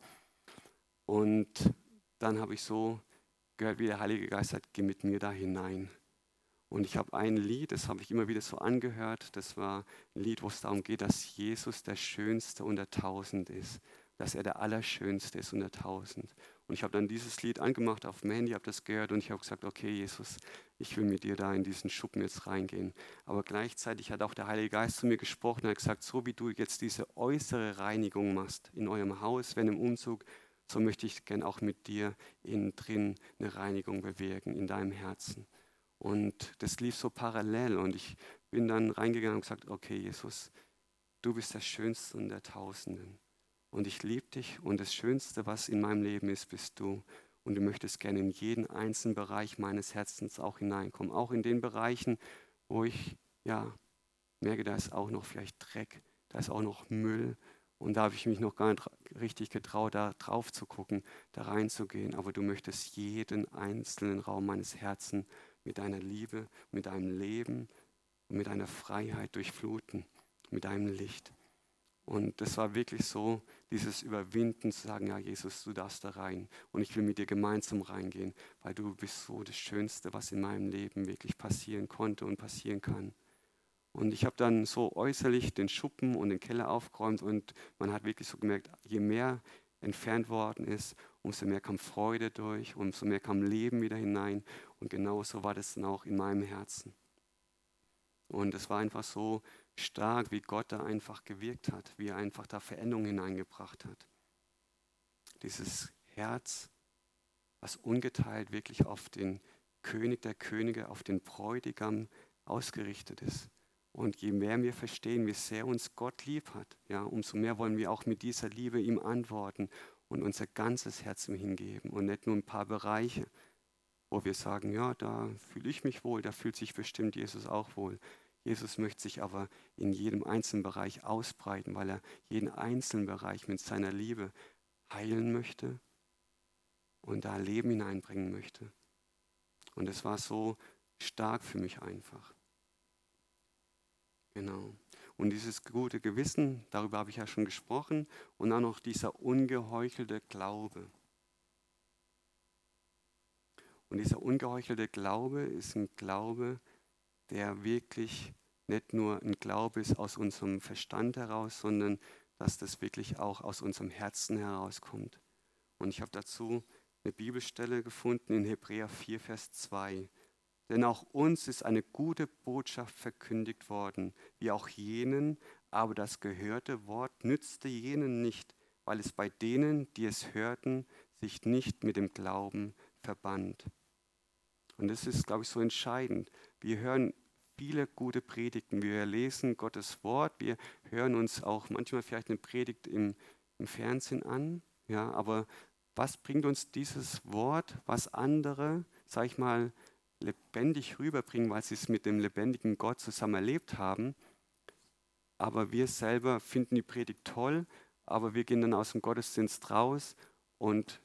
Und dann habe ich so gehört, wie der Heilige Geist sagt, geh mit mir da hinein. Und ich habe ein Lied, das habe ich immer wieder so angehört. Das war ein Lied, wo es darum geht, dass Jesus der Schönste unter Tausend ist. Dass er der Allerschönste ist unter Tausend. Und ich habe dann dieses Lied angemacht auf dem Handy, habe das gehört und ich habe gesagt, okay Jesus, ich will mit dir da in diesen Schuppen jetzt reingehen. Aber gleichzeitig hat auch der Heilige Geist zu mir gesprochen und hat gesagt, so wie du jetzt diese äußere Reinigung machst in eurem Haus, wenn im Umzug, so möchte ich gern auch mit dir innen drin eine Reinigung bewirken in deinem Herzen. Und das lief so parallel und ich bin dann reingegangen und gesagt, okay Jesus, du bist der Schönste unter Tausenden. Und ich liebe dich und das Schönste, was in meinem Leben ist, bist du. Und du möchtest gerne in jeden einzelnen Bereich meines Herzens auch hineinkommen. Auch in den Bereichen, wo ich merke, da ist auch noch vielleicht Dreck, da ist auch noch Müll. Und da habe ich mich noch gar nicht richtig getraut, da drauf zu gucken, da reinzugehen. Aber du möchtest jeden einzelnen Raum meines Herzens mit deiner Liebe, mit deinem Leben und mit deiner Freiheit durchfluten, mit deinem Licht. Und das war wirklich so, dieses Überwinden zu sagen, ja Jesus, du darfst da rein und ich will mit dir gemeinsam reingehen, weil du bist so das Schönste, was in meinem Leben wirklich passieren konnte und passieren kann. Und ich habe dann so äußerlich den Schuppen und den Keller aufgeräumt und man hat wirklich so gemerkt, je mehr entfernt worden ist, umso mehr kam Freude durch, umso mehr kam Leben wieder hinein und genauso war das dann auch in meinem Herzen. Und es war einfach so stark, wie Gott da einfach gewirkt hat, wie er einfach da Veränderungen hineingebracht hat. Dieses Herz, was ungeteilt wirklich auf den König der Könige, auf den Bräutigam ausgerichtet ist. Und je mehr wir verstehen, wie sehr uns Gott lieb hat, ja, umso mehr wollen wir auch mit dieser Liebe ihm antworten und unser ganzes Herz ihm hingeben und nicht nur ein paar Bereiche, wo wir sagen, ja, da fühle ich mich wohl, da fühlt sich bestimmt Jesus auch wohl. Jesus möchte sich aber in jedem einzelnen Bereich ausbreiten, weil er jeden einzelnen Bereich mit seiner Liebe heilen möchte und da Leben hineinbringen möchte. Und es war so stark für mich einfach. Genau. Und dieses gute Gewissen, darüber habe ich ja schon gesprochen, und dann noch dieser ungeheuchelte Glaube. Und dieser ungeheuchelte Glaube ist ein Glaube, der wirklich nicht nur ein Glaube ist aus unserem Verstand heraus, sondern dass das wirklich auch aus unserem Herzen herauskommt. Und ich habe dazu eine Bibelstelle gefunden in Hebräer 4, Vers 2. Denn auch uns ist eine gute Botschaft verkündigt worden, wie auch jenen, aber das gehörte Wort nützte jenen nicht, weil es bei denen, die es hörten, sich nicht mit dem Glauben verband. Und das ist, glaube ich, so entscheidend. Wir hören viele gute Predigten, wir lesen Gottes Wort, wir hören uns auch manchmal vielleicht eine Predigt im Fernsehen an, ja, aber was bringt uns dieses Wort, was andere, sag ich mal, lebendig rüberbringen, weil sie es mit dem lebendigen Gott zusammen erlebt haben, aber wir selber finden die Predigt toll, aber wir gehen dann aus dem Gottesdienst raus und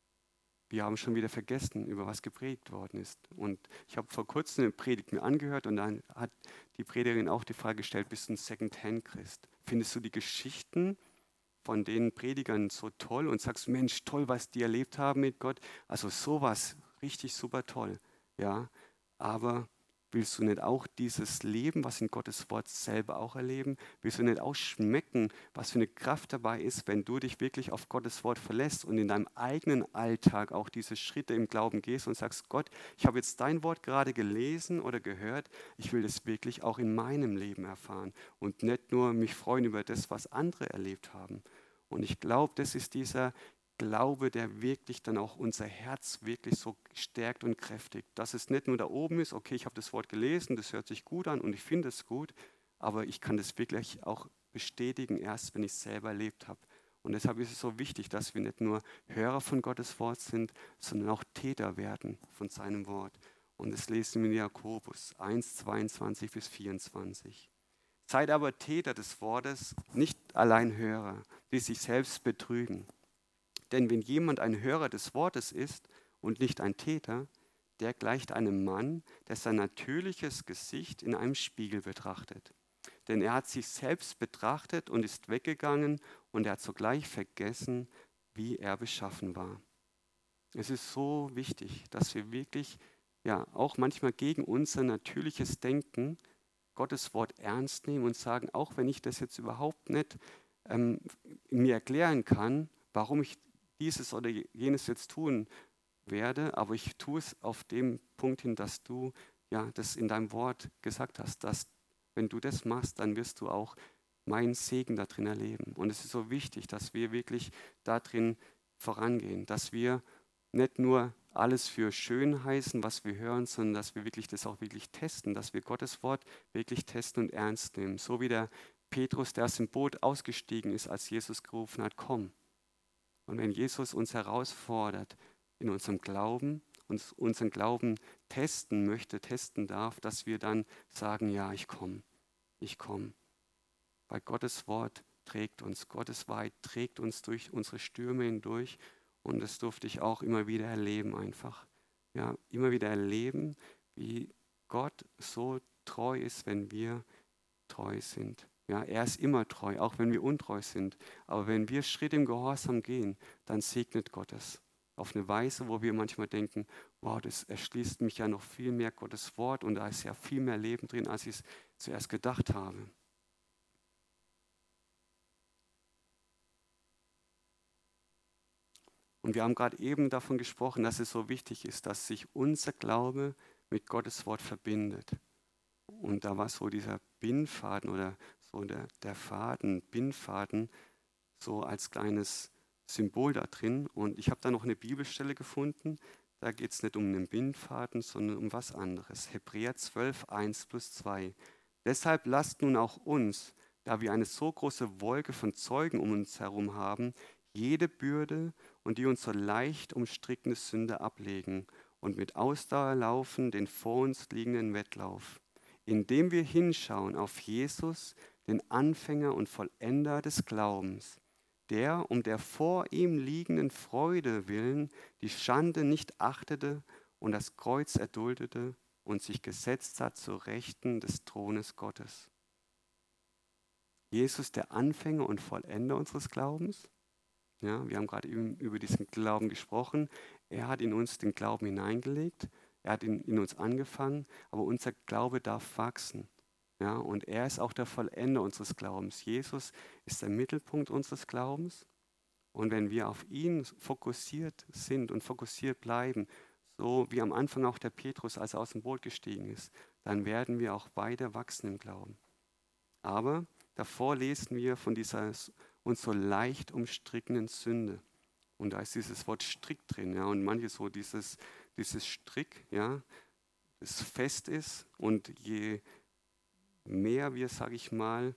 wir haben schon wieder vergessen, über was gepredigt worden ist. Und ich habe vor kurzem eine Predigt mir angehört und dann hat die Predigerin auch die Frage gestellt, bist du ein Second-Hand-Christ? Findest du die Geschichten von den Predigern so toll und sagst, Mensch, toll, was die erlebt haben mit Gott? Also sowas, richtig super toll. Ja, aber willst du nicht auch dieses Leben, was in Gottes Wort selber auch erleben? Willst du nicht auch schmecken, was für eine Kraft dabei ist, wenn du dich wirklich auf Gottes Wort verlässt und in deinem eigenen Alltag auch diese Schritte im Glauben gehst und sagst, Gott, ich habe jetzt dein Wort gerade gelesen oder gehört, ich will das wirklich auch in meinem Leben erfahren und nicht nur mich freuen über das, was andere erlebt haben. Und ich glaube, das ist dieser Glaube, der wirklich dann auch unser Herz wirklich so stärkt und kräftigt. Dass es nicht nur da oben ist, okay, ich habe das Wort gelesen, das hört sich gut an und ich finde es gut, aber ich kann das wirklich auch bestätigen, erst wenn ich es selber erlebt habe. Und deshalb ist es so wichtig, dass wir nicht nur Hörer von Gottes Wort sind, sondern auch Täter werden von seinem Wort. Und das lesen wir in Jakobus 1, 22 bis 24. Seid aber Täter des Wortes, nicht allein Hörer, die sich selbst betrügen. Denn wenn jemand ein Hörer des Wortes ist und nicht ein Täter, der gleicht einem Mann, der sein natürliches Gesicht in einem Spiegel betrachtet. Denn er hat sich selbst betrachtet und ist weggegangen und er hat sogleich vergessen, wie er beschaffen war. Es ist so wichtig, dass wir wirklich ja auch manchmal gegen unser natürliches Denken Gottes Wort ernst nehmen und sagen, auch wenn ich das jetzt überhaupt nicht ähm, mir erklären kann, warum ich dieses oder jenes jetzt tun werde, aber ich tue es auf dem Punkt hin, dass du ja das in deinem Wort gesagt hast, dass wenn du das machst, dann wirst du auch meinen Segen da drin erleben. Und es ist so wichtig, dass wir wirklich da drin vorangehen, dass wir nicht nur alles für schön heißen, was wir hören, sondern dass wir wirklich das auch wirklich testen, dass wir Gottes Wort wirklich testen und ernst nehmen. So wie der Petrus, der aus dem Boot ausgestiegen ist, als Jesus gerufen hat, komm. Und wenn Jesus uns herausfordert in unserem Glauben, uns unseren Glauben testen möchte, testen darf, dass wir dann sagen, ja, ich komme, ich komme. Weil Gottes Wort trägt uns, Gottes Wahrheit trägt uns durch unsere Stürme hindurch und das durfte ich auch immer wieder erleben einfach. Ja, immer wieder erleben, wie Gott so treu ist, wenn wir treu sind. Ja, er ist immer treu, auch wenn wir untreu sind. Aber wenn wir Schritt im Gehorsam gehen, dann segnet Gott es. Auf eine Weise, wo wir manchmal denken, wow, das erschließt mich ja noch viel mehr Gottes Wort und da ist ja viel mehr Leben drin, als ich es zuerst gedacht habe. Und wir haben gerade eben davon gesprochen, dass es so wichtig ist, dass sich unser Glaube mit Gottes Wort verbindet. Und da war so dieser Bindfaden oder so der Faden, Bindfaden, so als kleines Symbol da drin. Und ich habe da noch eine Bibelstelle gefunden. Da geht es nicht um einen Bindfaden, sondern um was anderes. Hebräer 12, 1+2. Deshalb lasst nun auch uns, da wir eine so große Wolke von Zeugen um uns herum haben, jede Bürde und die uns so leicht umstrickende Sünde ablegen und mit Ausdauer laufen den vor uns liegenden Wettlauf, indem wir hinschauen auf Jesus, den Anfänger und Vollender des Glaubens, der um der vor ihm liegenden Freude willen die Schande nicht achtete und das Kreuz erduldete und sich gesetzt hat zur Rechten des Thrones Gottes. Jesus, der Anfänger und Vollender unseres Glaubens. Ja, wir haben gerade eben über diesen Glauben gesprochen. Er hat in uns den Glauben hineingelegt. Er hat in uns angefangen, aber unser Glaube darf wachsen. Ja, und er ist auch der Vollender unseres Glaubens. Jesus ist der Mittelpunkt unseres Glaubens. Und wenn wir auf ihn fokussiert sind und fokussiert bleiben, so wie am Anfang auch der Petrus, als er aus dem Boot gestiegen ist, dann werden wir auch weiter wachsen im Glauben. Aber davor lesen wir von dieser uns so leicht umstrickenden Sünde. Und da ist dieses Wort Strick drin, ja, und manche so dieses Strick, ja, das fest ist und je mehr wir, sage ich mal,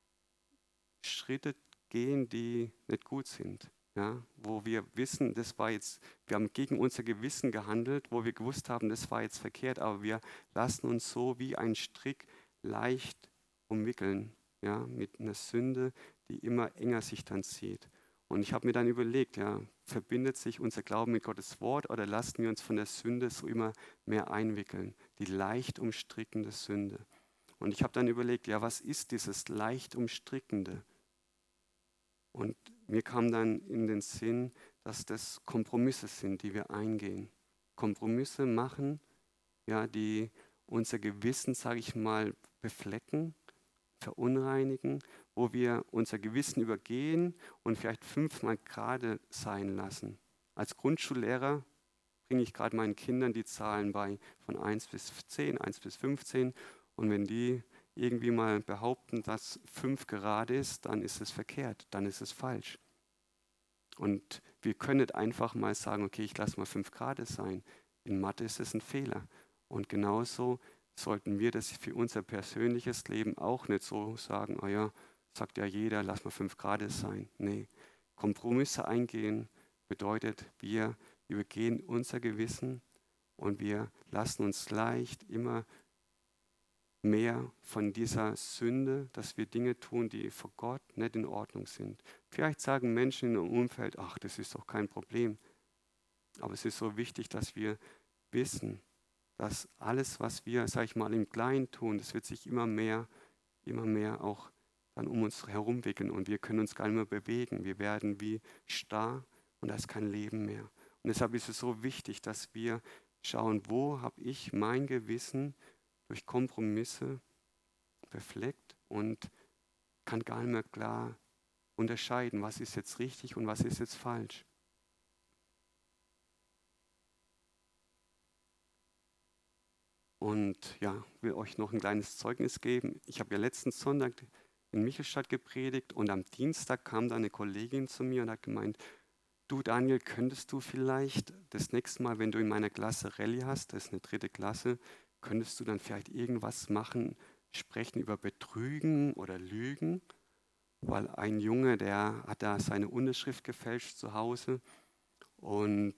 Schritte gehen, die nicht gut sind. Ja, wo wir wissen, wir haben gegen unser Gewissen gehandelt, wo wir gewusst haben, das war jetzt verkehrt, aber wir lassen uns so wie ein Strick leicht umwickeln, ja, mit einer Sünde, die immer enger sich dann zieht. Und ich habe mir dann überlegt, ja, verbindet sich unser Glauben mit Gottes Wort oder lassen wir uns von der Sünde so immer mehr einwickeln, die leicht umstrickende Sünde. Und ich habe dann überlegt, ja, was ist dieses leicht umstrickende? Und mir kam dann in den Sinn, dass das Kompromisse sind, die wir eingehen. Kompromisse machen, ja, die unser Gewissen, sage ich mal, beflecken, verunreinigen, wo wir unser Gewissen übergehen und vielleicht 5-mal gerade sein lassen. Als Grundschullehrer bringe ich gerade meinen Kindern die Zahlen bei, von 1 bis 10, 1 bis 15. Und wenn die irgendwie mal behaupten, dass 5 gerade ist, dann ist es verkehrt, dann ist es falsch. Und wir können nicht einfach mal sagen, okay, ich lasse mal 5 gerade sein. In Mathe ist es ein Fehler. Und genauso sollten wir das für unser persönliches Leben auch nicht so sagen, oh ja, sagt ja jeder, lass mal 5 gerade sein. Nee, Kompromisse eingehen bedeutet, wir übergehen unser Gewissen und wir lassen uns leicht immer mehr von dieser Sünde, dass wir Dinge tun, die vor Gott nicht in Ordnung sind. Vielleicht sagen Menschen in ihrem Umfeld, ach, das ist doch kein Problem. Aber es ist so wichtig, dass wir wissen, dass alles, was wir, sag ich mal, im Kleinen tun, das wird sich immer mehr auch dann um uns herum wickeln und wir können uns gar nicht mehr bewegen. Wir werden wie starr und da ist kein Leben mehr. Und deshalb ist es so wichtig, dass wir schauen, wo habe ich mein Gewissen durch Kompromisse befleckt und kann gar nicht mehr klar unterscheiden, was ist jetzt richtig und was ist jetzt falsch. Und ja, will euch noch ein kleines Zeugnis geben. Ich habe ja letzten Sonntag in Michelstadt gepredigt und am Dienstag kam da eine Kollegin zu mir und hat gemeint, du Daniel, könntest du vielleicht das nächste Mal, wenn du in meiner Klasse Rallye hast, das ist eine 3. Klasse, könntest du dann vielleicht irgendwas machen, sprechen über Betrügen oder Lügen? Weil ein Junge, der hat da seine Unterschrift gefälscht zu Hause und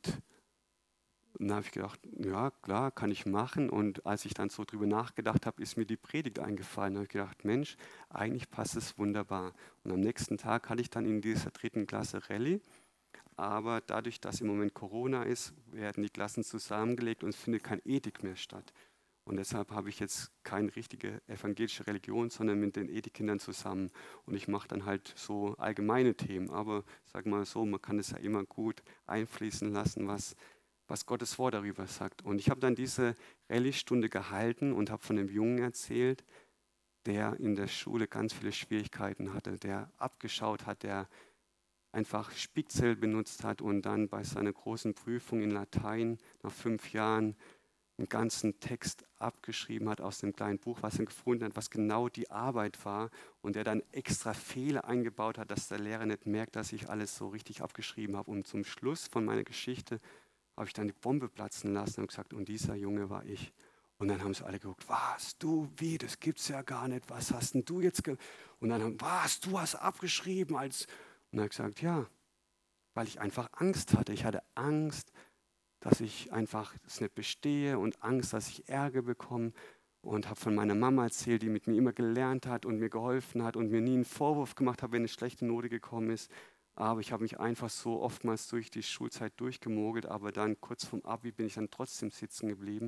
dann habe ich gedacht, ja klar, kann ich machen. Und als ich dann so drüber nachgedacht habe, ist mir die Predigt eingefallen. Da habe ich gedacht, Mensch, eigentlich passt es wunderbar. Und am nächsten Tag hatte ich dann in dieser 3. Klasse Rallye. Aber dadurch, dass im Moment Corona ist, werden die Klassen zusammengelegt und es findet kein Ethik mehr statt. Und deshalb habe ich jetzt keine richtige evangelische Religion, sondern mit den Ethikkindern zusammen. Und ich mache dann halt so allgemeine Themen. Aber sag mal so, man kann es ja immer gut einfließen lassen, was Gottes Wort darüber sagt. Und ich habe dann diese Rallye-Stunde gehalten und habe von einem Jungen erzählt, der in der Schule ganz viele Schwierigkeiten hatte, der abgeschaut hat, der einfach Spickzettel benutzt hat und dann bei seiner großen Prüfung in Latein nach 5 Jahren einen ganzen Text abgeschrieben hat aus dem kleinen Buch, was er gefunden hat, was genau die Arbeit war und der dann extra Fehler eingebaut hat, dass der Lehrer nicht merkt, dass ich alles so richtig abgeschrieben habe. Und zum Schluss von meiner Geschichte habe ich dann die Bombe platzen lassen und gesagt, und dieser Junge war ich. Und dann haben sie alle geguckt, was, du, wie, das gibt's ja gar nicht, was hast denn du jetzt Und dann haben, was, du hast abgeschrieben als... Und dann habe ich gesagt, ja, weil ich einfach Angst hatte. Ich hatte Angst, dass ich einfach es nicht bestehe und Angst, dass ich Ärger bekomme. Und habe von meiner Mama erzählt, die mit mir immer gelernt hat und mir geholfen hat und mir nie einen Vorwurf gemacht hat, wenn eine schlechte Note gekommen ist. Aber ich habe mich einfach so oftmals durch die Schulzeit durchgemogelt, aber dann kurz vorm Abi bin ich dann trotzdem sitzen geblieben.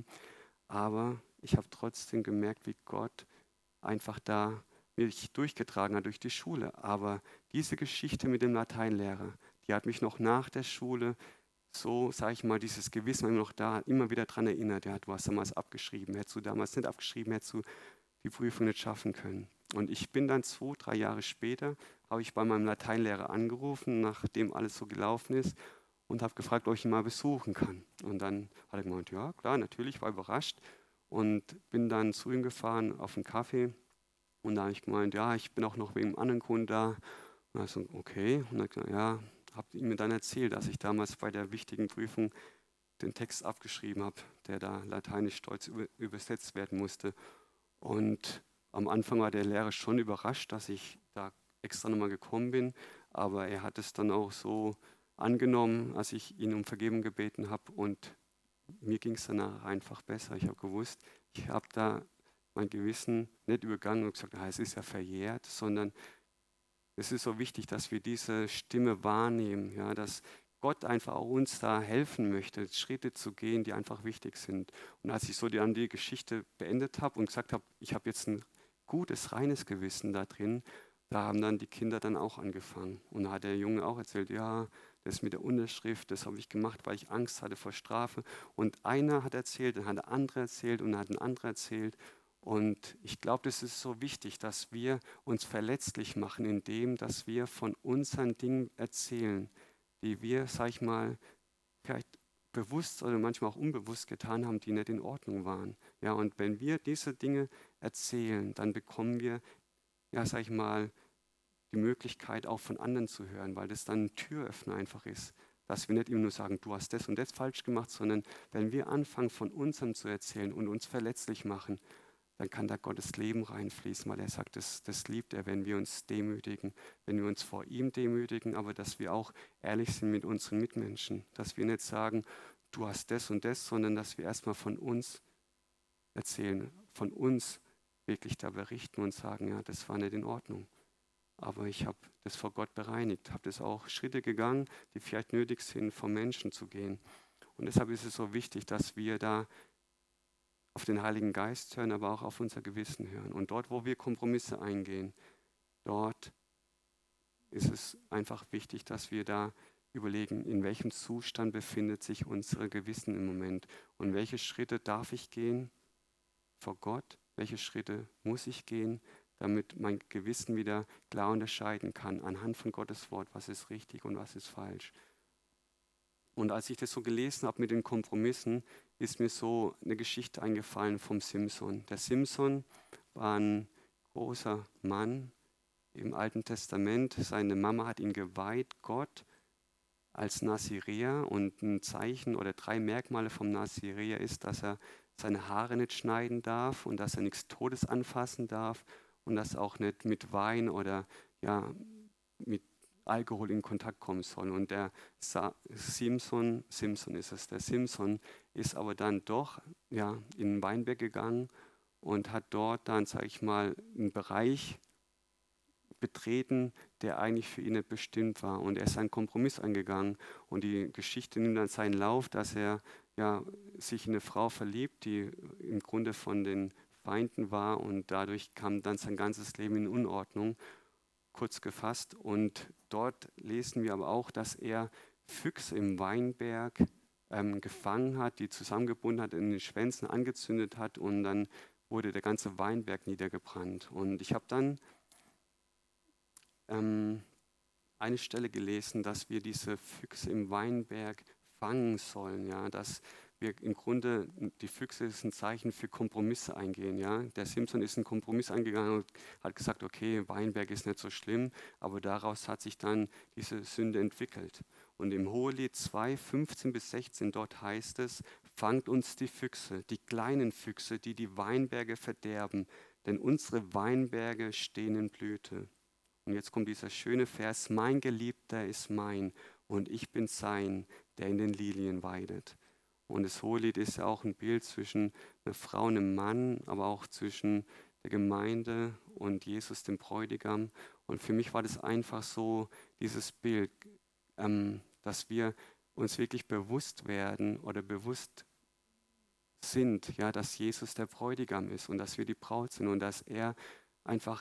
Aber ich habe trotzdem gemerkt, wie Gott einfach da mich durchgetragen hat durch die Schule. Aber diese Geschichte mit dem Lateinlehrer, die hat mich noch nach der Schule so, sage ich mal, dieses Gewissen war immer noch da, immer wieder daran erinnert, ja, du hast damals abgeschrieben, hättest du damals nicht abgeschrieben, hättest du die Prüfung nicht schaffen können. Und ich bin dann 2, 3 Jahre später, habe ich bei meinem Lateinlehrer angerufen, nachdem alles so gelaufen ist, und habe gefragt, ob ich ihn mal besuchen kann. Und dann hat er gemeint, ja, klar, natürlich, war überrascht und bin dann zu ihm gefahren auf einen Kaffee. Und da habe ich gemeint, ja, ich bin auch noch wegen einem anderen Grund da. Und er so, okay. Und dann gesagt, ja, habe ihm mir dann erzählt, dass ich damals bei der wichtigen Prüfung den Text abgeschrieben habe, der da lateinisch-deutsch übersetzt werden musste. Und am Anfang war der Lehrer schon überrascht, dass ich da extra nochmal gekommen bin, aber er hat es dann auch so angenommen, als ich ihn um Vergebung gebeten habe und mir ging es danach einfach besser. Ich habe gewusst, ich habe da mein Gewissen nicht übergangen und gesagt, es ist ja verjährt, sondern es ist so wichtig, dass wir diese Stimme wahrnehmen, ja, dass Gott einfach auch uns da helfen möchte, Schritte zu gehen, die einfach wichtig sind. Und als ich so die Geschichte beendet habe und gesagt habe, ich habe jetzt ein gutes, reines Gewissen da drin, da haben dann die Kinder dann auch angefangen. Und da hat der Junge auch erzählt, ja, das mit der Unterschrift, das habe ich gemacht, weil ich Angst hatte vor Strafe. Und einer hat erzählt, dann hat der andere erzählt und dann hat ein anderer erzählt. Und ich glaube, das ist so wichtig, dass wir uns verletzlich machen, indem, dass wir von unseren Dingen erzählen, die wir, sag ich mal, vielleicht bewusst oder manchmal auch unbewusst getan haben, die nicht in Ordnung waren. Ja, und wenn wir diese Dinge erzählen, dann bekommen wir, ja, sag ich mal, die Möglichkeit auch von anderen zu hören, weil das dann ein Türöffner einfach ist. Dass wir nicht immer nur sagen, du hast das und das falsch gemacht, sondern wenn wir anfangen, von unserem zu erzählen und uns verletzlich machen, dann kann da Gottes Leben reinfließen, weil er sagt, das liebt er, wenn wir uns demütigen, wenn wir uns vor ihm demütigen, aber dass wir auch ehrlich sind mit unseren Mitmenschen, dass wir nicht sagen, du hast das und das, sondern dass wir erstmal von uns erzählen, von uns wirklich da berichten und sagen, ja, das war nicht in Ordnung. Aber ich habe das vor Gott bereinigt, habe das auch Schritte gegangen, die vielleicht nötig sind, vor Menschen zu gehen. Und deshalb ist es so wichtig, dass wir da auf den Heiligen Geist hören, aber auch auf unser Gewissen hören. Und dort, wo wir Kompromisse eingehen, dort ist es einfach wichtig, dass wir da überlegen, in welchem Zustand befindet sich unser Gewissen im Moment und welche Schritte darf ich gehen vor Gott, welche Schritte muss ich gehen, damit mein Gewissen wieder klar unterscheiden kann anhand von Gottes Wort, was ist richtig und was ist falsch. Und als ich das so gelesen habe mit den Kompromissen, ist mir so eine Geschichte eingefallen vom Simson. Der Simson war ein großer Mann im Alten Testament. Seine Mama hat ihn geweiht, Gott, als Naziräer. Und ein Zeichen oder 3 Merkmale vom Naziräer ist, dass er seine Haare nicht schneiden darf und dass er nichts Todes anfassen darf und dass er auch nicht mit Wein oder mit Alkohol in Kontakt kommen soll. Und der Simson ist aber dann doch in den Weinberg gegangen und hat dort dann, sage ich mal, einen Bereich betreten, der eigentlich für ihn nicht bestimmt war. Und er ist einen Kompromiss eingegangen. Und die Geschichte nimmt dann seinen Lauf, dass er sich in eine Frau verliebt, die im Grunde von den Feinden war. Und dadurch kam dann sein ganzes Leben in Unordnung, kurz gefasst. Und dort lesen wir aber auch, dass er Füchse im Weinberg gefangen hat, die zusammengebunden hat, in den Schwänzen angezündet hat. Und dann wurde der ganze Weinberg niedergebrannt. Und ich habe dann eine Stelle gelesen, dass wir diese Füchse im Weinberg fangen sollen, dass wir im Grunde, die Füchse ist ein Zeichen für Kompromisse eingehen, Der Simson ist einen Kompromiss eingegangen und hat gesagt, okay, Weinberg ist nicht so schlimm, aber daraus hat sich dann diese Sünde entwickelt. Und im Hohelied 2, 15-16, dort heißt es, fangt uns die Füchse, die kleinen Füchse, die die Weinberge verderben, denn unsere Weinberge stehen in Blüte. Und jetzt kommt dieser schöne Vers, mein Geliebter ist mein und ich bin sein, der in den Lilien weidet. Und das Hohelied ist ja auch ein Bild zwischen einer Frau und einem Mann, aber auch zwischen der Gemeinde und Jesus, dem Bräutigam. Und für mich war das einfach so dieses Bild, dass wir uns wirklich bewusst werden oder bewusst sind, dass Jesus der Bräutigam ist und dass wir die Braut sind und dass er einfach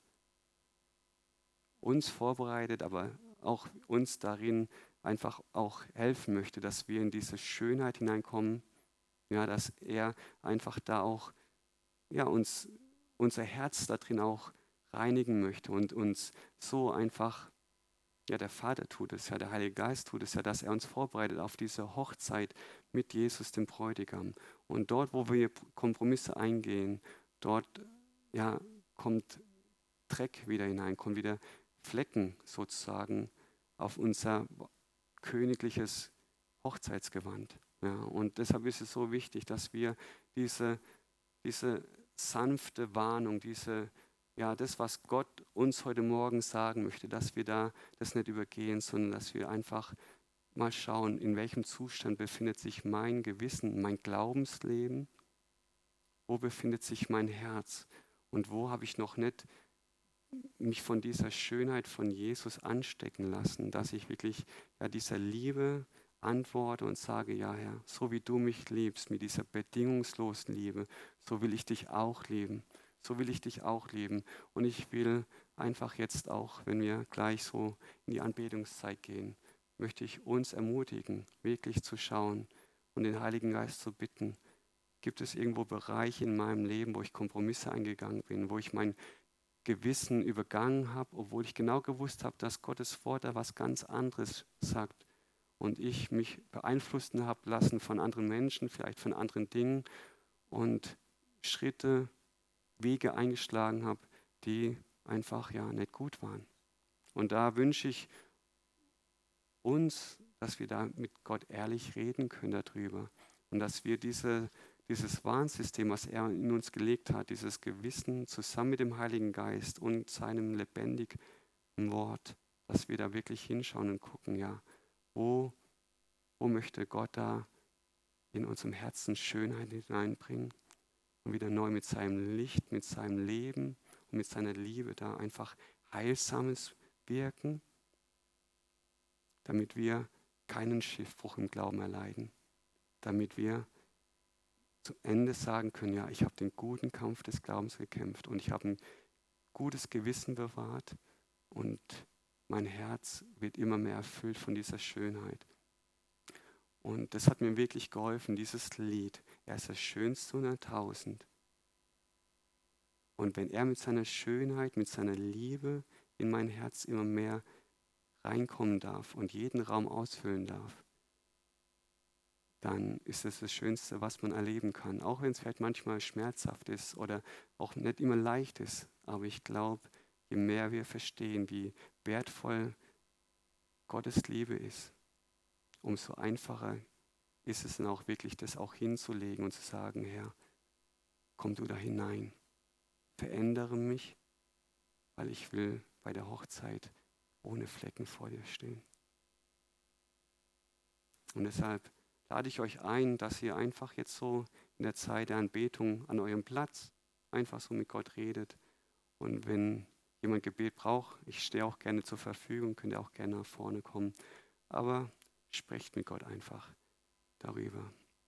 uns vorbereitet, aber auch uns darin einfach auch helfen möchte, dass wir in diese Schönheit hineinkommen, dass er einfach da auch uns unser Herz da drin auch reinigen möchte und uns so einfach, der Vater tut es der Heilige Geist tut es dass er uns vorbereitet auf diese Hochzeit mit Jesus, dem Bräutigam. Und dort, wo wir Kompromisse eingehen, dort kommt Dreck wieder hinein, kommt wieder Flecken sozusagen auf unser königliches Hochzeitsgewand. Und deshalb ist es so wichtig, dass wir diese sanfte Warnung, das, was Gott uns heute Morgen sagen möchte, dass wir da das nicht übergehen, sondern dass wir einfach mal schauen, in welchem Zustand befindet sich mein Gewissen, mein Glaubensleben, wo befindet sich mein Herz und wo habe ich noch nicht mich von dieser Schönheit von Jesus anstecken lassen, dass ich wirklich dieser Liebe antworte und sage, ja Herr, so wie du mich liebst, mit dieser bedingungslosen Liebe, so will ich dich auch lieben, so will ich dich auch lieben. Und ich will einfach jetzt auch, wenn wir gleich so in die Anbetungszeit gehen, möchte ich uns ermutigen, wirklich zu schauen und den Heiligen Geist zu bitten, gibt es irgendwo Bereiche in meinem Leben, wo ich Kompromisse eingegangen bin, wo ich mein Gewissen übergangen habe, obwohl ich genau gewusst habe, dass Gottes Wort da was ganz anderes sagt und ich mich beeinflussen habe lassen von anderen Menschen, vielleicht von anderen Dingen und Schritte, Wege eingeschlagen habe, die einfach nicht gut waren. Und da wünsche ich uns, dass wir da mit Gott ehrlich reden können darüber und dass wir dieses Warnsystem, was er in uns gelegt hat, dieses Gewissen zusammen mit dem Heiligen Geist und seinem lebendigen Wort, dass wir da wirklich hinschauen und gucken, wo möchte Gott da in unserem Herzen Schönheit hineinbringen und wieder neu mit seinem Licht, mit seinem Leben und mit seiner Liebe da einfach Heilsames wirken, damit wir keinen Schiffbruch im Glauben erleiden, damit wir zum Ende sagen können, ich habe den guten Kampf des Glaubens gekämpft und ich habe ein gutes Gewissen bewahrt und mein Herz wird immer mehr erfüllt von dieser Schönheit. Und das hat mir wirklich geholfen, dieses Lied. Er ist das Schönste unter 1000. Und wenn er mit seiner Schönheit, mit seiner Liebe in mein Herz immer mehr reinkommen darf und jeden Raum ausfüllen darf, dann ist es das Schönste, was man erleben kann. Auch wenn es vielleicht manchmal schmerzhaft ist oder auch nicht immer leicht ist. Aber ich glaube, je mehr wir verstehen, wie wertvoll Gottes Liebe ist, umso einfacher ist es dann auch wirklich, das auch hinzulegen und zu sagen, Herr, komm du da hinein, verändere mich, weil ich will bei der Hochzeit ohne Flecken vor dir stehen. Und deshalb lade ich euch ein, dass ihr einfach jetzt so in der Zeit der Anbetung an eurem Platz einfach so mit Gott redet. Und wenn jemand Gebet braucht, ich stehe auch gerne zur Verfügung, könnt ihr auch gerne nach vorne kommen. Aber sprecht mit Gott einfach darüber.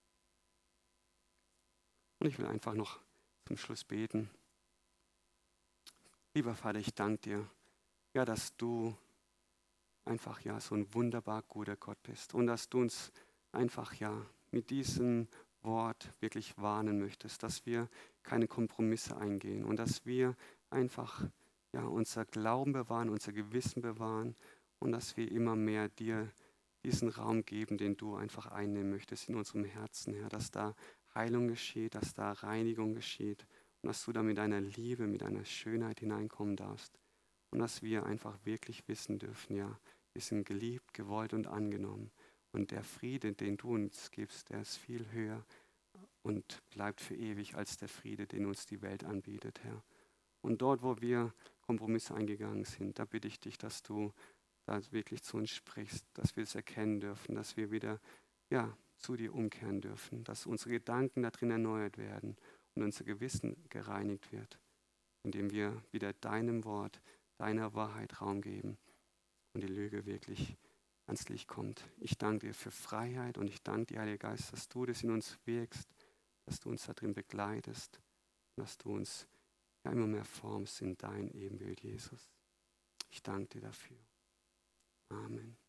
Und ich will einfach noch zum Schluss beten. Lieber Vater, ich danke dir, ja, dass du einfach ja so ein wunderbar guter Gott bist und dass du uns einfach ja mit diesem Wort wirklich warnen möchtest, dass wir keine Kompromisse eingehen und dass wir einfach ja unser Glauben bewahren, unser Gewissen bewahren und dass wir immer mehr dir diesen Raum geben, den du einfach einnehmen möchtest in unserem Herzen, Herr, dass da Heilung geschieht, dass da Reinigung geschieht und dass du da mit deiner Liebe, mit deiner Schönheit hineinkommen darfst und dass wir einfach wirklich wissen dürfen, ja, wir sind geliebt, gewollt und angenommen. Und der Friede, den du uns gibst, der ist viel höher und bleibt für ewig als der Friede, den uns die Welt anbietet, Herr. Und dort, wo wir Kompromisse eingegangen sind, da bitte ich dich, dass du da wirklich zu uns sprichst, dass wir es erkennen dürfen, dass wir wieder ja, zu dir umkehren dürfen, dass unsere Gedanken darin erneuert werden und unser Gewissen gereinigt wird, indem wir wieder deinem Wort, deiner Wahrheit Raum geben und die Lüge wirklich ans Licht kommt. Ich danke dir für Freiheit und ich danke dir, Heiliger Geist, dass du das in uns wirkst, dass du uns darin begleitest, dass du uns ja immer mehr formst in dein Ebenbild, Jesus. Ich danke dir dafür. Amen.